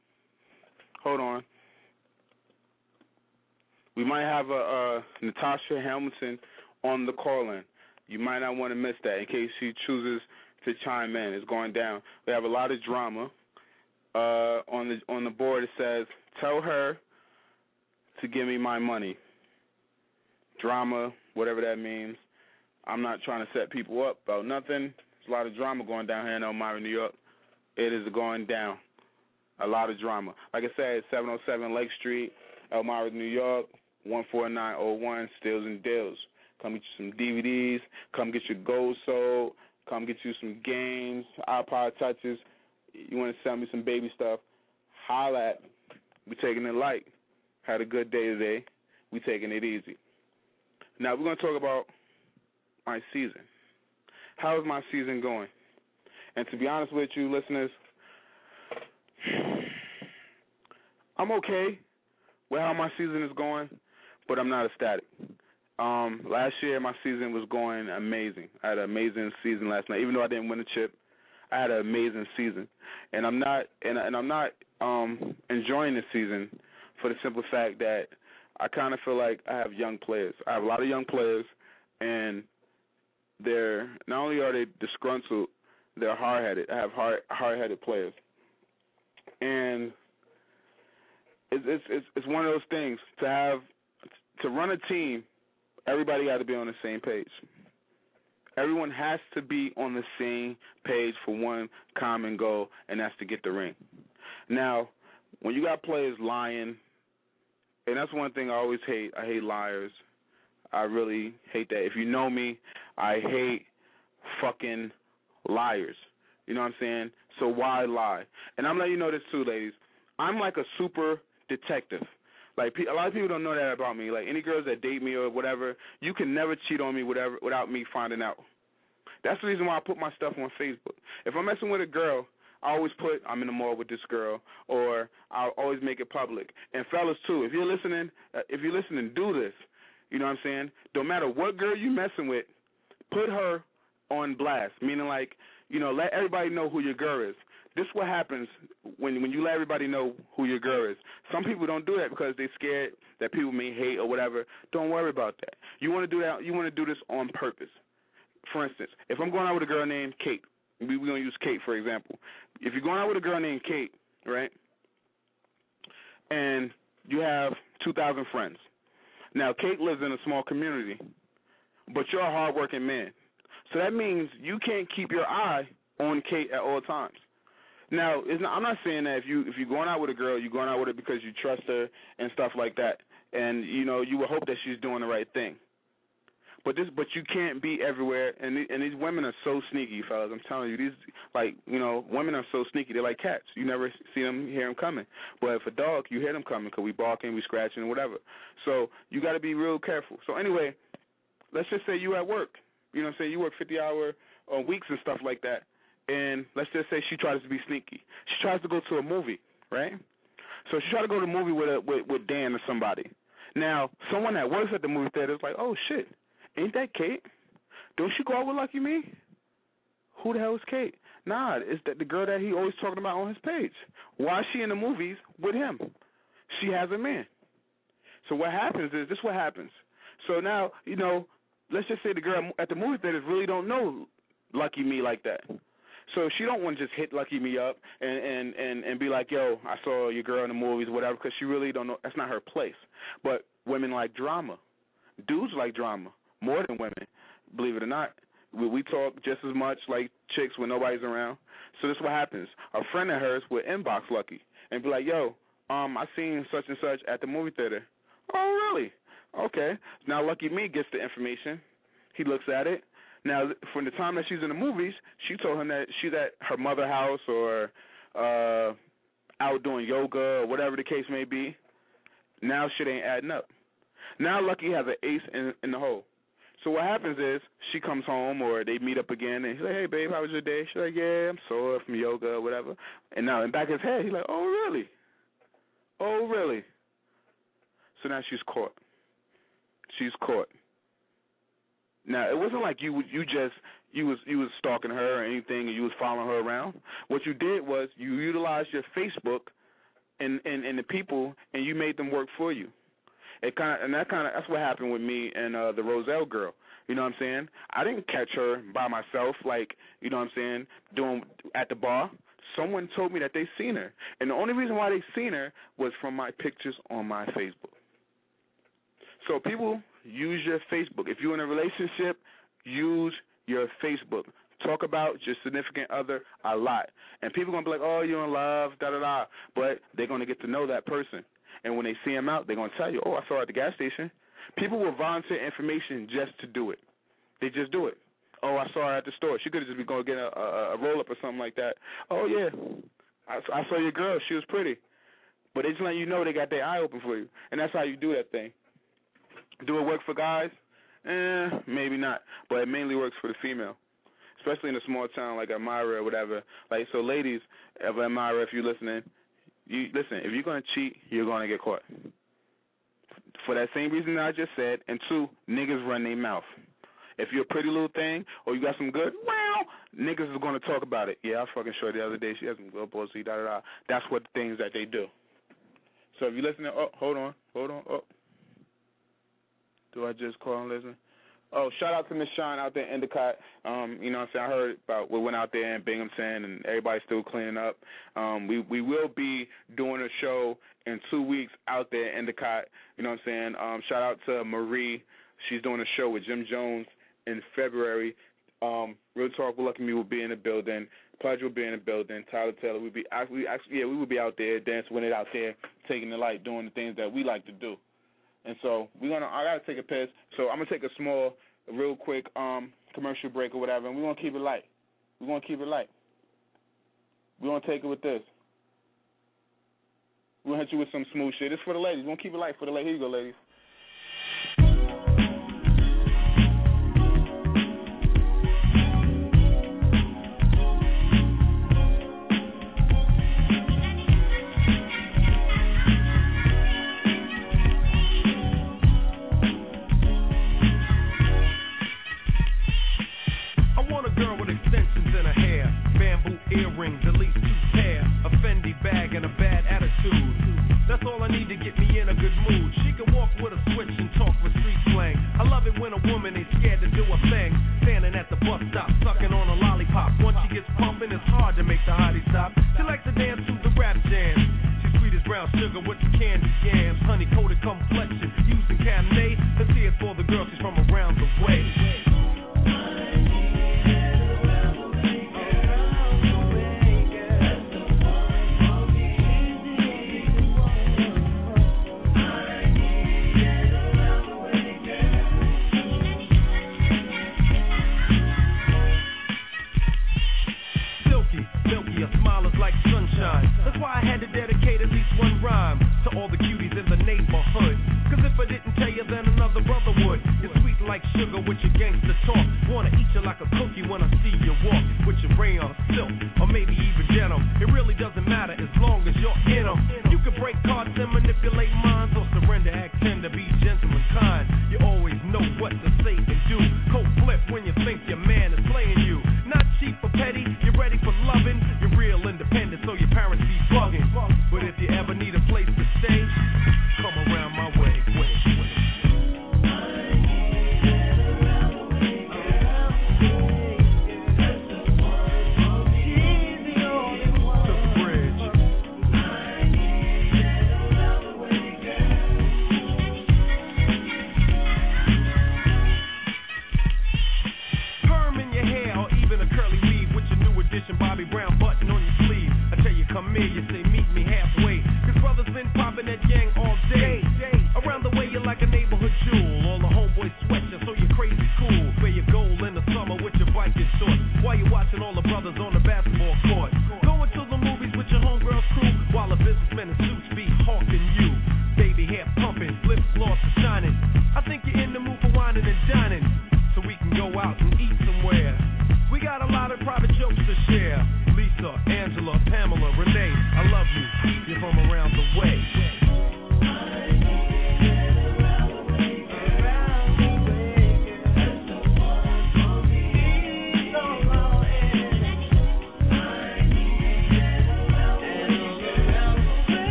[SPEAKER 6] We might have a Natasha Hamilton on the call-in. You might not want to miss that in case she chooses to chime in. It's going down. We have a lot of drama. On the board it says, tell her to give me my money. Drama, whatever that means. I'm not trying to set people up about nothing. There's a lot of drama going down here in Elmira, New York. It is going down. A lot of drama. Like I said, 707 Lake Street, Elmira, New York, 14901, Steals and Deals. Come get you some DVDs. Come get your gold sold. Come get you some games, iPod touches. You want to sell me some baby stuff, holla at me. We taking it light. Had a good day today. We taking it easy. Now we're going to talk about my season. How is my season going? And to be honest with you, listeners, I'm okay with how my season is going, but I'm not ecstatic. Last year, my season was going amazing. I had an amazing season last night. Even though I didn't win a chip, I had an amazing season. And I'm not enjoying this season for the simple fact that I kind of feel like I have young players. I have a lot of young players, and they're not only are they disgruntled, they're hard-headed. I have hard-headed players, and it's one of those things to run a team. Everybody got to be on the same page. Everyone has to be on the same page for one common goal, and that's to get the ring. Now, when you got players lying, and that's one thing I always hate. I hate liars. I really hate that. If you know me, I hate fucking liars. You know what I'm saying? So why lie? And I'm letting you know this too, ladies. I'm like a super detective. Like, a lot of people don't know that about me. Like, any girls that date me or whatever, you can never cheat on me without me finding out. That's the reason why I put my stuff on Facebook. If I'm messing with a girl, I always put, I'm in the mall with this girl, or I'll always make it public. And fellas, too, if you're listening, do this. You know what I'm saying? Don't matter what girl you messing with, put her on blast, meaning like, you know, let everybody know who your girl is. This is what happens when you let everybody know who your girl is. Some people don't do that because they're scared that people may hate or whatever. Don't worry about that. You want to do that. You want to do this on purpose. For instance, if I'm going out with a girl named Kate, we're going to use Kate for example. If you're going out with a girl named Kate, right, and you have 2,000 friends. Now, Kate lives in a small community, but you're a hard-working man. So that means you can't keep your eye on Kate at all times. Now, I'm not saying that if you're going out with a girl, you're going out with her because you trust her and stuff like that, and you know you would hope that she's doing the right thing. But you can't be everywhere, and these women are so sneaky, fellas. I'm telling you, women are so sneaky. They're like cats. You never hear them coming. But if a dog, you hear them coming because we barking, we scratching, and whatever. So you got to be real careful. So anyway, let's just say you at work. You know what I'm saying? You work 50-hour weeks and stuff like that. And let's just say she tries to be sneaky. She tries to go to a movie, right? So she tried to go to a movie with Dan or somebody. Now, someone that works at the movie theater is like, oh, shit, ain't that Kate? Don't she go out with Lucky Me? Who the hell is Kate? Nah, it's the girl that he always talking about on his page. Why is she in the movies with him? She has a man. So what happens is, this is what happens. So now, you know, let's just say the girl at the movie theater really don't know Lucky Me like that. So she don't want to just hit Lucky Me up and be like, yo, I saw your girl in the movies, whatever, because she really don't know. That's not her place. But women like drama. Dudes like drama more than women, believe it or not. We talk just as much like chicks when nobody's around. So this is what happens. A friend of hers would inbox Lucky and be like, yo, I seen such and such at the movie theater. Oh, really? Okay. Now Lucky Me gets the information. He looks at it. Now, from the time that she's in the movies, she told him that she's at her mother's house or out doing yoga or whatever the case may be. Now shit ain't adding up. Now Lucky has an ace in the hole. So what happens is she comes home or they meet up again and he's like, hey, babe, how was your day? She's like, yeah, I'm sore from yoga or whatever. And now in the back of his head, he's like, oh, really? Oh, really? So now she's caught. She's caught. Now, it wasn't like you was stalking her or anything and you was following her around. What you did was you utilized your Facebook and the people, and you made them work for you. That's what happened with me and the Roselle girl. You know what I'm saying? I didn't catch her by myself, like, you know what I'm saying, doing at the bar. Someone told me that they seen her, and the only reason why they seen her was from my pictures on my Facebook. So people, use your Facebook. If you're in a relationship, use your Facebook. Talk about your significant other a lot. And people are going to be like, oh, you're in love, da-da-da. But they're going to get to know that person. And when they see him out, they're going to tell you, oh, I saw her at the gas station. People will volunteer information just to do it. They just do it. Oh, I saw her at the store. She could have just been going to get a roll-up or something like that. Oh, yeah, I saw your girl. She was pretty. But they just let you know they got their eye open for you. And that's how you do that thing. Do it work for guys? Maybe not. But it mainly works for the female, especially in a small town like Elmira or whatever. Like, so ladies of Elmira, if you're listening, listen, if you're going to cheat, you're going to get caught. For that same reason that I just said. And two, niggas run their mouth. If you're a pretty little thing or you got some good, well, niggas is going to talk about it. Yeah, I fucking showed the other day. She has some good pussy, da-da-da. That's what the things that they do. So if you're listening, oh, hold on. Oh. Do I just call and listen? Oh, shout out to Miss Sean out there in Endicott. You know what I'm saying? I heard about what went out there in Binghamton, and everybody's still cleaning up. We will be doing a show in 2 weeks out there in Endicott. You know what I'm saying? Shout out to Marie. She's doing a show with Jim Jones in February. Real Talk, Lucky Me will be in the building. Pledge will be in the building. Tyler Taylor will be we will be out there dancing with it out there, taking the light, doing the things that we like to do. And so I gotta take a piss. So I'm gonna take a small, real quick commercial break or whatever, and we're gonna keep it light. We're gonna take it with this. We're gonna hit you with some smooth shit. It's for the ladies. We're gonna keep it light for the ladies. Here you go, ladies.
[SPEAKER 2] Earrings, at least 2 pair, a Fendi bag and a bad attitude. That's all I need to get me in a good mood. She can walk with a switch and talk with street slang. I love it when a woman ain't scared to do a thing. Standing at the bus stop, sucking on a lollipop. Once she gets pumping, it's hard to make the hottie stop. She likes to dance to the rap jams. She's sweet as brown sugar with the candy yams. Honey coated complexion, using Cabernet. Let's hear it for the girl, she's from around the way. That's why I had to dedicate at least one rhyme to all the cuties in the neighborhood. Cause if I didn't tell you, then another brother would. You're sweet like sugar with your gangster talk. Wanna eat you like a cookie when I see you walk. With your rayon silk, or maybe even denim. It really doesn't matter as long as you're in them. You can break cards and manipulate minds, or surrender, act tender, be gentle and kind. You always know what to say and do. Cold flip when you think your man is playing you. Not cheap or petty, you're ready for loving. You're real independent, so your parents be bugging. But if you ever need a place to stay, come around my way. Bobby Brown button on your sleeve. I tell you, come here, you say meet me halfway. Cause brothers been popping that yang all day. Around the way, you're like a neighborhood jewel. All the homeboys sweat you, so you're crazy cool. Wear your gold in the summer with your biking shorts. While you're watching all the brothers on the basketball court. Going to the movies with your homegirl's crew. While the businessmen in suits be hawking you. Baby hair pumping, lip gloss is shining. I think you're in the mood for whining and dining. So we can go out and eat somewhere. We got a lot of private jokes to share. Lisa, Angela, Pamela, Renee, I love you. You're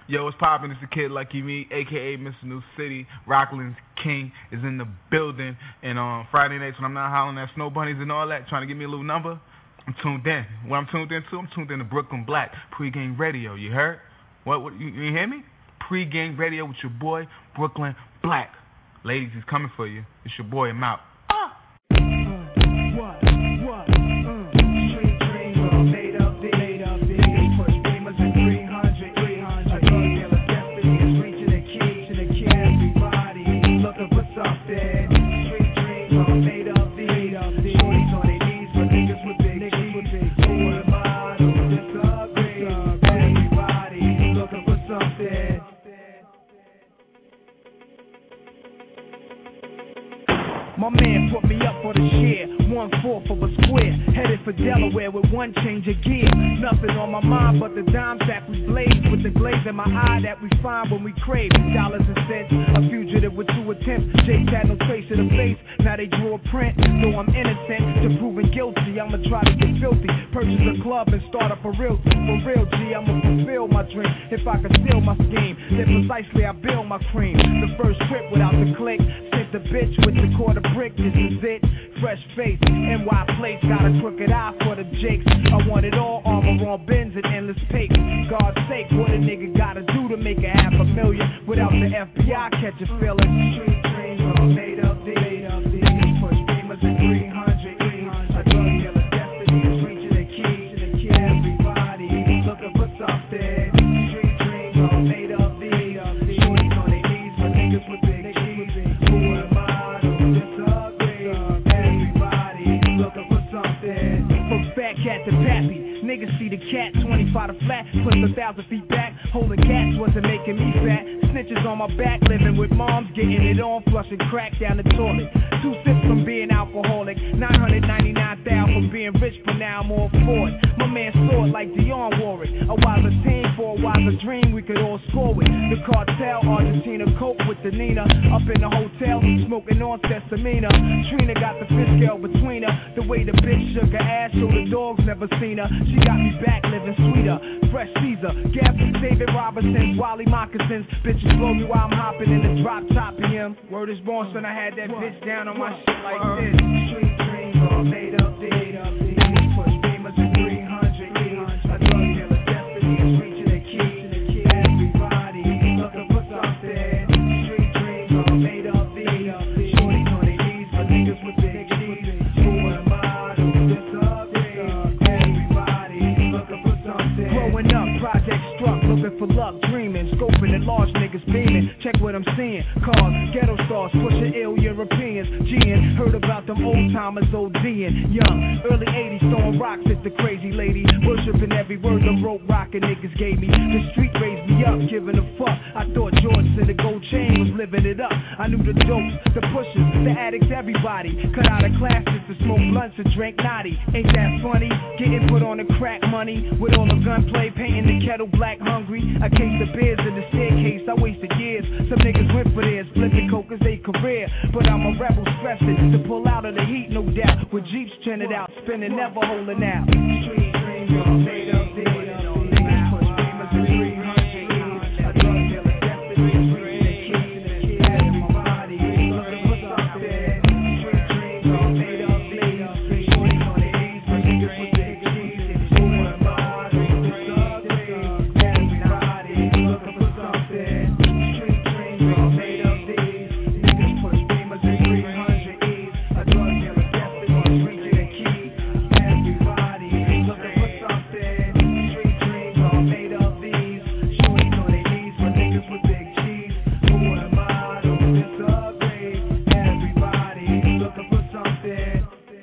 [SPEAKER 13] Yo, what's poppin'? It's the Kid Lucky Me, a.k.a. Mr. New City. Rockland's King is in the building. And on Friday nights when I'm not hollering at Snow Bunnies and all that, trying to give me a little number, I'm tuned in. What I'm tuned in to? I'm tuned in to Brooklyn Black, Pre-Game Radio. You heard? What you hear me? Pre-Game Radio with your boy, Brooklyn Black. Ladies, he's coming for you. It's your boy, I'm out.
[SPEAKER 14] My man put me up for the share, 1/4 of a square, headed for Delaware with one change of gear. Nothing on my mind but the dime sack we blaze, with the glaze in my eye that we find when we crave dollars and cents. A fugitive with 2 attempts, Jake's had no trace of the face, now they drew a print. Though I'm innocent to proving guilty, I'ma try to get filthy, purchase a club and start up a realty. For real G, I'ma fulfill my dream. If I could steal my scheme, then precisely I build my cream. The first trip without the click, sent the bitch with the quarter brick, this is it. Fresh face, NY plates, got a crooked eye for the jakes. I want it all, armor on bins and endless papes. God's sake, what a nigga gotta do to make a $500,000 without the FBI catch a feeling? Street dreams all made up, niggas push beamers and 300 E's. A drug dealer destiny is reaching the key. Everybody looking for something. Street dreams all made up, shorties on their knees for niggas with big G's. Who am I? Fat cat to pappy, niggas see the cat, 25 to flat, plus 1,000 feet back. Holding cats wasn't making me fat. Snitches on my back, living with moms, getting it on, flushing crack down the toilet. 2 sips from being alcoholic, 999,000 from being rich, but now I'm all for it. My man saw it like Dionne Warwick. A wiser team for a wiser dream, we could all score with. The cartel, Argentina, coke with the Nina. Up in the hotel, smoking on Sesamina. Trina got the fish scale between her. The way the bitch shook her ass, so the dogs never seen her. She got me back living sweeter. Fresh Caesar, Gap, David Robertson, Wally Moccasins. Bitches blow me while I'm hopping in the drop top PM. Word is born, son, I had that bitch down on my shit like this. Street dreams all made up, niggas push beamers and 300 E's. A drug dealer destiny is reaching the key. Everybody looking for something. Street dreams all made up, shorties on their knees for niggas with big G's. Who am I to disagree? Everybody looking for something. Growing up, project struck, looking for luck, dreaming, scoping at large niggas beaming. Check what I'm seeing. Cars, ghetto stars, pushing ill Europeans. G'ing, heard about them old timers ODing. Young, early 80s, throwing rocks at the crazy lady. Worshipping every word the rope rockin' niggas gave me. The street raised me up, giving a fuck. I thought Jordan and the gold chain was living it up. I knew the dopes, the pushers, the addicts, everybody. Cut out of classes to smoke blunts and drink naughty. Ain't that funny? Getting put on the crack money. With all the gunplay, painting the kettle black hungry. A case of beers in the staircase, I wasted years. Some niggas went for theirs, flipping coke as they career. But I'm a rebel stressing to pull out of the heat, no doubt. With Jeeps tinted out, spinning, never holding out. Street dreams all made up, niggas push beamers and 300 E's. A drug dealer destiny is reaching the key. Everybody looking for something. Street dreams all made up, shorties on their knees for niggas with big G's. Who am I to disagree? Everybody looking for something. Street dreams all made up, niggas push beamers and 300 E's. A drug dealer destiny is reaching the key. Everybody looking for something. Street dreams all made of these. Shorties on their knees for niggas with big G's. Who am I to disagree? Everybody looking for something.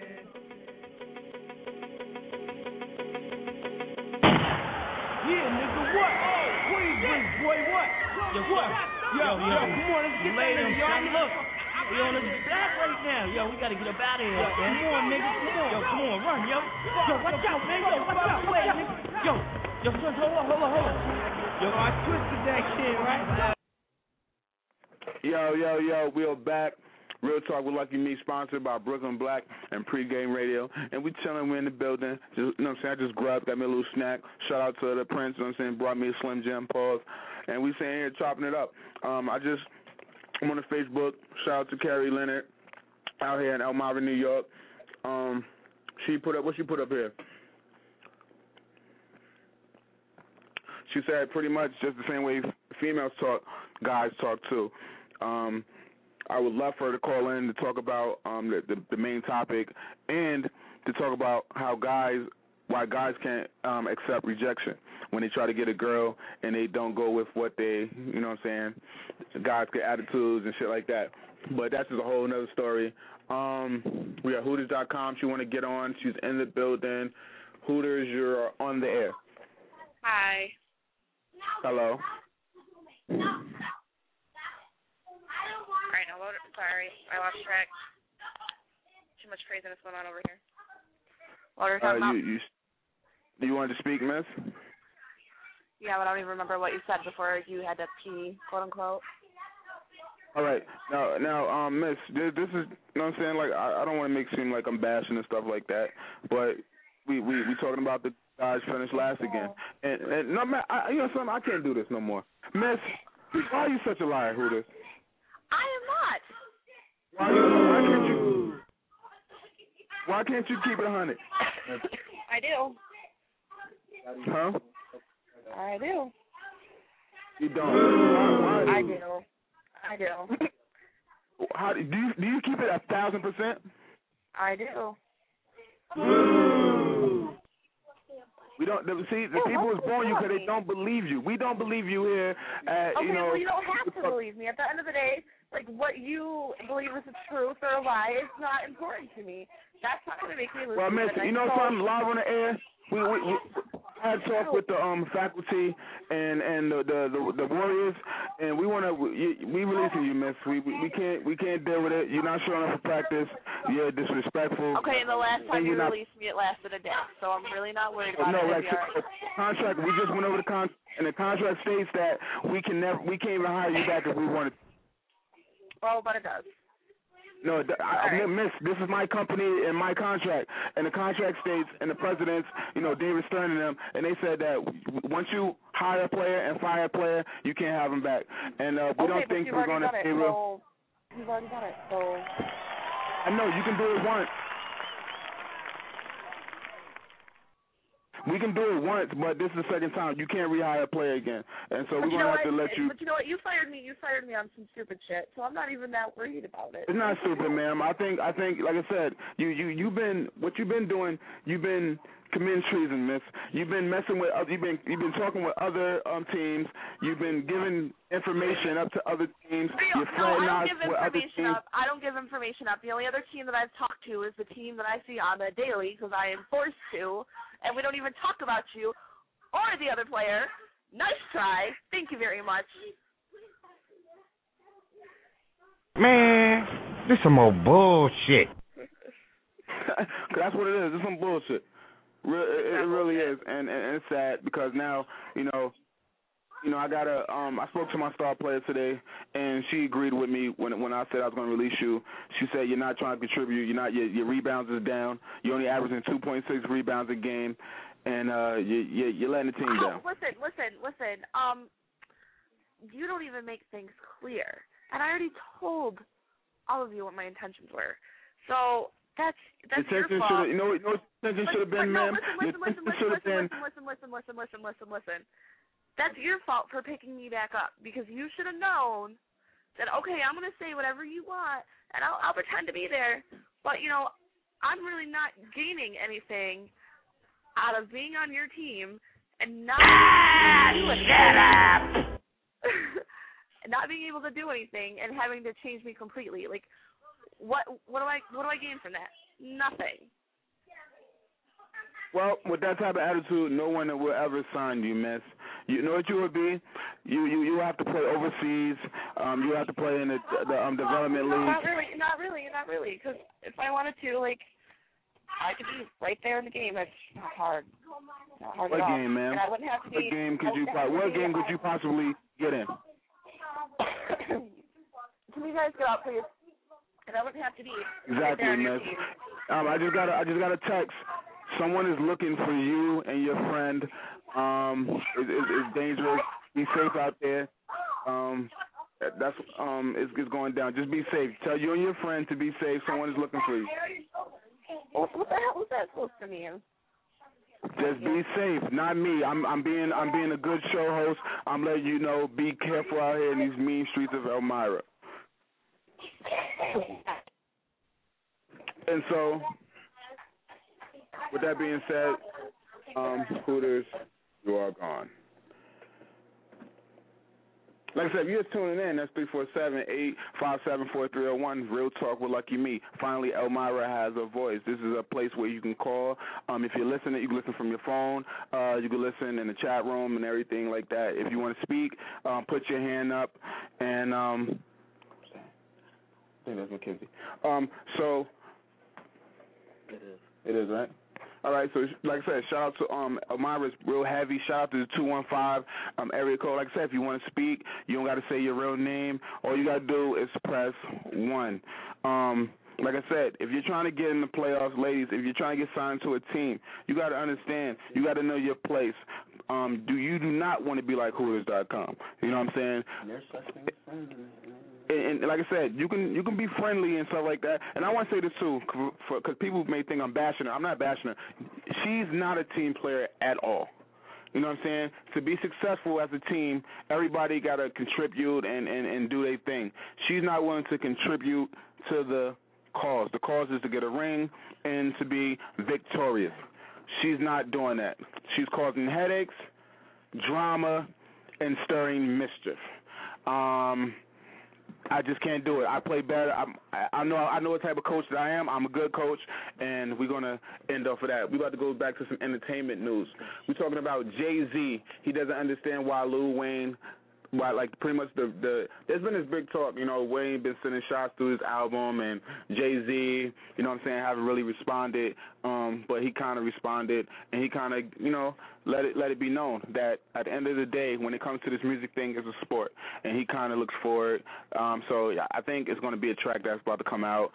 [SPEAKER 14] Yeah, nigga, what? Queensbridge, boy, what? Yo, what? Yo, come on, let's get that nigga, y'all. Look, we on this black right now. Yo, we gotta get up out of here, man. Come on, nigga, come on. Yo, come on, run, yo. Yo, watch out, man. Yo, watch out, wait, nigga. Yo, son, hold on. Yo, I twisted that shit, right?
[SPEAKER 6] Yo, we're back. Real Talk with Lucky Me, sponsored by Brooklyn Black and Pregame Radio. And we chilling, we're in the building. Just, you know what I'm saying? I just grabbed, got me a little snack. Shout out to the Prince, you know what I'm saying? Brought me a Slim Jim, pause. And we sitting here chopping it up. I'm on the Facebook. Shout out to Carrie Leonard out here in Elmira, New York. She put up, what she put up here? She said pretty much just the same way females talk, guys talk too. I would love for her to call in to talk about the main topic and to talk about why guys can't accept rejection when they try to get a girl and they don't go with what they, you know what I'm saying, guys get attitudes and shit like that. But that's just a whole other story. We got Hooters.com. She want to get on. She's in the building. Hooters, you're on the air.
[SPEAKER 15] Hi.
[SPEAKER 6] Hello.
[SPEAKER 15] All right, now load it. Sorry, I lost track. Too much craziness going on over here. What are we talking about?
[SPEAKER 6] Do you want to speak, miss?
[SPEAKER 15] Yeah, but I don't even remember what you said before you had to pee, quote unquote.
[SPEAKER 6] All right. Now, miss, this is, you know what I'm saying? Like, I don't want to make it seem like I'm bashing and stuff like that, but we talking about the guys finished last again. And no, man, you know something? I can't do this no more. Miss, why are you such a liar, Hooters?
[SPEAKER 15] I am not.
[SPEAKER 6] Why can't you keep it 100?
[SPEAKER 15] I do.
[SPEAKER 6] Huh?
[SPEAKER 15] I do.
[SPEAKER 6] You don't. Why?
[SPEAKER 15] I do.
[SPEAKER 6] How do you keep it 1,000%?
[SPEAKER 15] I do.
[SPEAKER 6] We don't see the people who's born you because they don't believe you. We don't believe you here.
[SPEAKER 15] Okay,
[SPEAKER 6] you know,
[SPEAKER 15] well, you don't have to believe me. At the end of the day, like what you believe is the truth or a lie is not important to me. That's not going to make me lose.
[SPEAKER 6] Well, miss, you know something? Live on the air. We had talk with the faculty and the Warriors, and we want to we releasing you, miss. We can't deal with it. You're not showing up for practice. You're disrespectful.
[SPEAKER 15] Okay, and the last time you released me, it lasted a day, so I'm really not worried about it.
[SPEAKER 6] No, like contract. We just went over the contract, and the contract states that we can't even hire you back if we wanted.
[SPEAKER 15] Oh, but it does.
[SPEAKER 6] No, miss, this is my company and my contract. And the contract states, and the presidents, you know, David Stern and them, and they said that once you hire a player and fire a player, you can't have them back. And we don't think we're going to pay real.
[SPEAKER 15] You've already done it, so.
[SPEAKER 6] I know, you can do it once. We can do it once, but this is the second time. You can't rehire a player again. And so we're going to have to let you.
[SPEAKER 15] But you know what? You fired me on some stupid shit, so I'm not even that worried about it.
[SPEAKER 6] It's not stupid, ma'am. I think, like I said, you've been doing, you've been committing treason, miss. You've been messing with, you've been talking with other teams. You've been giving information up to other teams.
[SPEAKER 15] No, I don't give information up. I don't give information up. The only other team that I've talked to is the team that I see on the daily because I am forced to. And we don't even talk about you or the other player. Nice try. Thank you very much.
[SPEAKER 16] Man, this some more bullshit.
[SPEAKER 6] That's what it is. It's some bullshit. It really is, and it's sad because now, you know, I gotta. I spoke to my star player today, and she agreed with me when I said I was going to release you. She said you're not trying to contribute. You're not. Your rebounds is down. You're only averaging 2.6 rebounds a game, and you're letting the team down.
[SPEAKER 15] Listen. You don't even make things clear, and I already told all of you what my intentions were. So that's your fault.
[SPEAKER 6] You know what intention should have been, ma'am?
[SPEAKER 15] Listen. That's your fault for picking me back up because you should have known that, okay, I'm going to say whatever you want and I'll pretend to be there. But, you know, I'm really not gaining anything out of being on your team and not
[SPEAKER 16] shut up!
[SPEAKER 15] not being able to do anything and having to change me completely. Like, what do I gain from that? Nothing.
[SPEAKER 6] Well, with that type of attitude, no one will ever sign you, miss. You know what you would be? You have to play overseas. You have to play in the development league.
[SPEAKER 15] Not really. Because if I wanted to, like, I could be right there in the game. It's not hard. Not hard
[SPEAKER 6] what
[SPEAKER 15] at all.
[SPEAKER 6] game, ma'am?
[SPEAKER 15] And I wouldn't have to
[SPEAKER 6] What game could you possibly get in?
[SPEAKER 15] Can you guys get out, please? It doesn't have to be.
[SPEAKER 6] Exactly,
[SPEAKER 15] right there on your
[SPEAKER 6] miss.
[SPEAKER 15] team.
[SPEAKER 6] I just got a text. Someone is looking for you and your friend. It's dangerous. Be safe out there. That's it's going down. Just be safe. Tell you and your friend to be safe. Someone is looking for you.
[SPEAKER 15] What the hell was that supposed to mean?
[SPEAKER 6] Just be safe, not me. I'm being a good show host. I'm letting you know. Be careful out here in these mean streets of Elmira. And so, with that being said, Hooters, you are gone. Like I said, if you're just tuning in, that's 347-857-4301, Real Talk with Lucky Me. Finally, Elmira has a voice. This is a place where you can call. If you're listening, you can listen from your phone. You can listen in the chat room and everything like that. If you want to speak, put your hand up. And I think that's Mackenzie. So it is, right? All right, so like I said, shout out to Elmira's real heavy. Shout out to the 215 area code. Like I said, if you want to speak, you don't got to say your real name. All you got to do is press 1. Like I said, if you're trying to get in the playoffs, ladies, if you're trying to get signed to a team, you got to understand, you got to know your place. You do not want to be like Hooters.com. You know what I'm saying?
[SPEAKER 17] There's such things as friends.
[SPEAKER 6] And like I said, you can be friendly and stuff like that. And I want to say this too, because people may think I'm bashing her. I'm not bashing her. She's not a team player at all. You know what I'm saying? To be successful as a team, everybody got to contribute and do their thing. She's not willing to contribute to the cause. The cause is to get a ring and to be victorious. She's not doing that. She's causing headaches, drama, and stirring mischief. I just can't do it. I play better. I know what type of coach that I am. I'm a good coach, and we're going to end off of that. We're about to go back to some entertainment news. We're talking about Jay-Z. He doesn't understand why Lil Wayne, like pretty much there's been this big talk, Wayne been sending shots through his album, and Jay-Z, you know what I'm saying, haven't really responded, but he kind of responded, and he kind of, let it be known that at the end of the day, when it comes to this music thing, it's a sport, and he kind of looks forward. So I think it's going to be a track that's about to come out.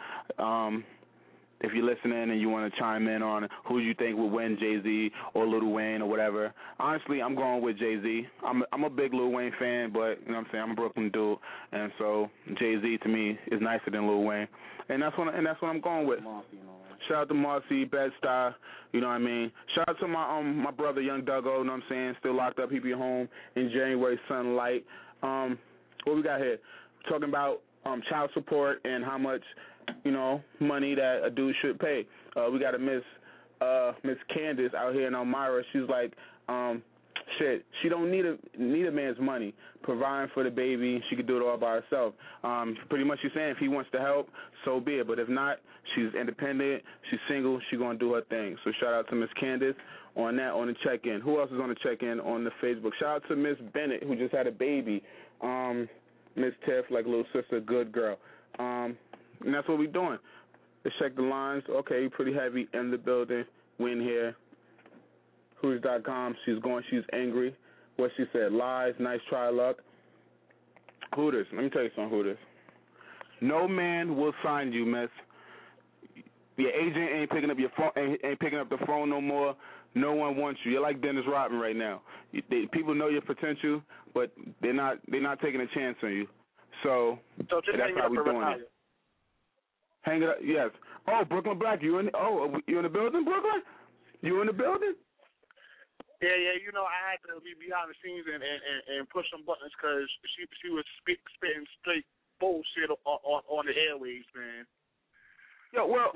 [SPEAKER 6] If you're listening and you want to chime in on who you think will win, Jay-Z or Lil Wayne or whatever, honestly, I'm going with Jay-Z. I'm a big Lil Wayne fan, but you know what I'm saying, I'm a Brooklyn dude, and so Jay-Z to me is nicer than Lil Wayne, and that's what I'm going with. Shout out to Marcy, Bed-Stuy, you know what I mean. Shout out to my brother Young Duggo, you know what I'm saying, still locked up. He'll be home in January, Sunlight. What we got here? We're talking about child support and how much money that a dude should pay. We got a Miss Candace out here in Elmira. She's like, shit, she don't need a man's money providing for the baby. She could do it all by herself. Pretty much she's saying if he wants to help, so be it. But if not, she's independent. She's single. She's gonna do her thing. So shout out to Miss Candace on that, on the check-in. Who else is on the check-in on the Facebook? Shout out to Miss Bennett, who just had a baby. Miss Tiff, like little sister, good girl. And that's what we're doing. Let's check the lines. Okay, pretty heavy in the building. We in here. Hooters.com. She's angry. What she said, lies, nice try, luck. Hooters, let me tell you something, Hooters. No man will sign you, miss. Your agent ain't picking up your phone, ain't picking up the phone no more. No one wants you. You're like Dennis Rodman right now. People know your potential, but they're not taking a chance on you. So
[SPEAKER 18] just
[SPEAKER 6] that's how we're doing it. Hang it up, yes. Oh, Brooklyn Black, you in the building, Brooklyn? You in the building?
[SPEAKER 18] Yeah. I had to be behind the scenes and push some buttons because she was spitting straight bullshit on the airwaves, man.
[SPEAKER 6] Yo, well.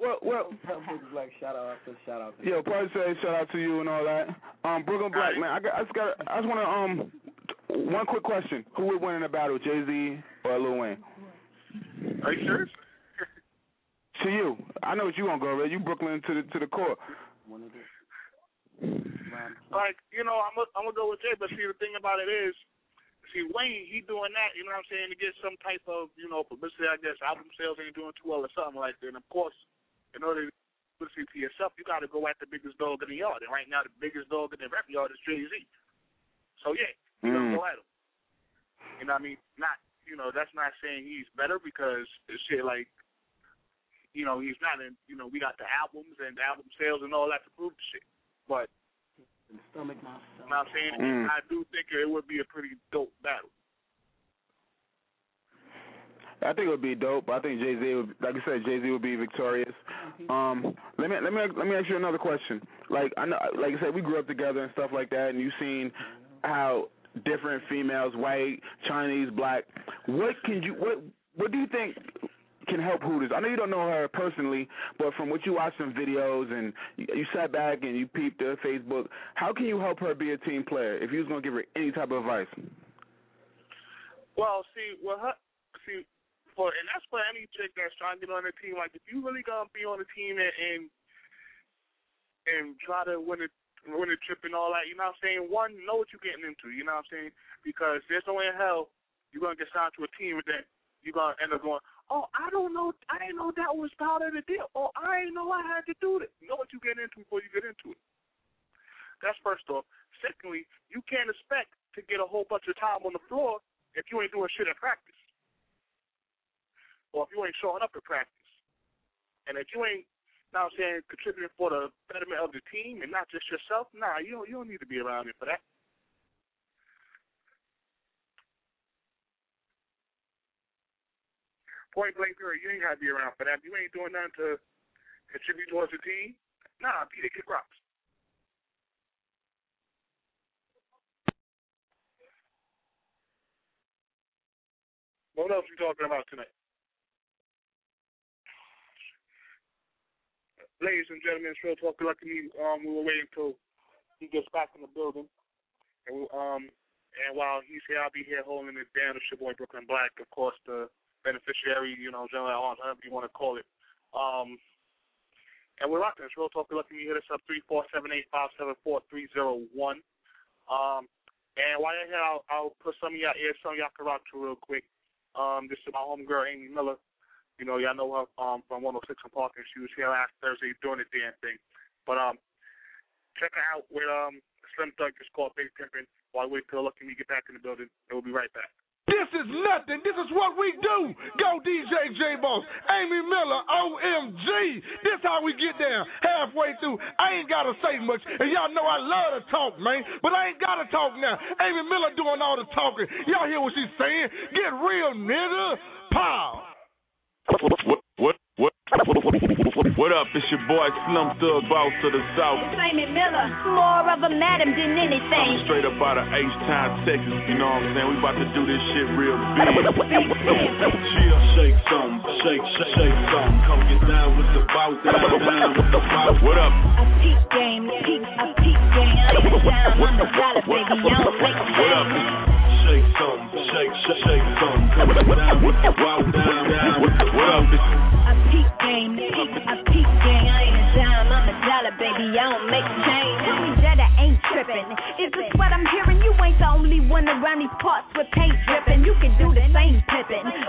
[SPEAKER 17] Black, shout out to
[SPEAKER 6] yo, probably say shout out to you and all that. Brooklyn Black, man. I just want to one quick question: who would win in a battle, Jay-Z or Lil Wayne?
[SPEAKER 18] Are you serious?
[SPEAKER 6] To you, I know what you gonna go, Red. You Brooklyn to the core.
[SPEAKER 18] Like, I'm gonna go with Jay, but see, the thing about it is, Wayne, he doing that, you know what I'm saying, to get some type of, publicity, I guess. Album sales ain't doing too well or something like that. And of course, in order to publicity to yourself, you got to go at the biggest dog in the yard. And right now, the biggest dog in the rap yard is Jay-Z. So yeah, you gotta go at him. You know what I mean? Not, that's not saying he's better because shit, like, you know, he's not in, you know, we got the albums and the album sales and all that to prove the shit. But,
[SPEAKER 17] you know what
[SPEAKER 18] I'm saying? I do think it would be a pretty dope battle.
[SPEAKER 6] I think it would be dope. I think Jay-Z would, like I said, Jay-Z would be victorious. Let me ask you another question. Like I know, like I said, we grew up together and stuff like that, and you've seen how different females, white, Chinese, black. What do you think can help Hooters? I know you don't know her personally, but from what you watched in videos and you sat back and you peeped her Facebook, how can you help her be a team player if you was gonna give her any type of advice?
[SPEAKER 18] Well, and that's for any chick that's trying to get on the team. Like, if you really gonna be on the team and try to win a trip and all that, you know what I'm saying? One, know what you're getting into. You know what I'm saying? Because there's no way in hell you're gonna get signed to a team and then you're gonna end up going, oh, I didn't know that was part of the deal. Oh, I didn't know I had to do this. Know what you get into before you get into it. That's first off. Secondly, you can't expect to get a whole bunch of time on the floor if you ain't doing shit at practice. Or if you ain't showing up at practice. And if you ain't, now I'm saying, contributing for the betterment of the team and not just yourself, nah, you don't need to be around here for that. Point blank period, you ain't got to be around for that. If you ain't doing nothing to contribute towards the team, nah, be the kick rocks. What else are we talking about tonight? Ladies and gentlemen, it's Real Talk Lucky Me. We were waiting until he gets back in the building. And while he's here, I'll be here holding it down. It's your boy Brooklyn Black, of course, the beneficiary, general at however you want to call it. And we're rocking. It's Real Talk Lucky Me. Hit us up 347-857-4301. And while you're here, I'll put some of y'all ears, some of y'all can rock to real quick. This is my homegirl, Amy Miller. You know, y'all know her from 106 in Park, and she was here last Thursday doing the damn thing. But check her out with Slim Thug. It's called Big Pimpin'. While we wait till Lucky Me get back in the building, and we'll be right back.
[SPEAKER 1] This is nothing. This is what we do. Go DJ J-Boss, Amy Miller, OMG. This how we get down. Halfway through, I ain't got to say much. And y'all know I love to talk, man. But I ain't got to talk now. Amy Miller doing all the talking. Y'all hear what she's saying? Get real, nigga. Pow.
[SPEAKER 12] What up? It's your boy Slim Thug, boss to the south.
[SPEAKER 19] Amy Miller, more of a madam than anything.
[SPEAKER 12] I'm straight up out of H-Town, Texas. You know what I'm saying? We about to do this shit real big. Chill, shake some, shake some. Come get down with the bout, down with the bout. What up?
[SPEAKER 19] A peak game, I ain't down on the dollar, baby. I don't like that.
[SPEAKER 12] What up? Shake some, shake some. Come get down with the bout, down with the what up?
[SPEAKER 19] A peak game, I ain't down on the dollar, baby. I don't make change. Tell me that I ain't tripping. Is this what I'm hearing? You ain't the only one around these parts with paint dripping. You can do the same pippin'.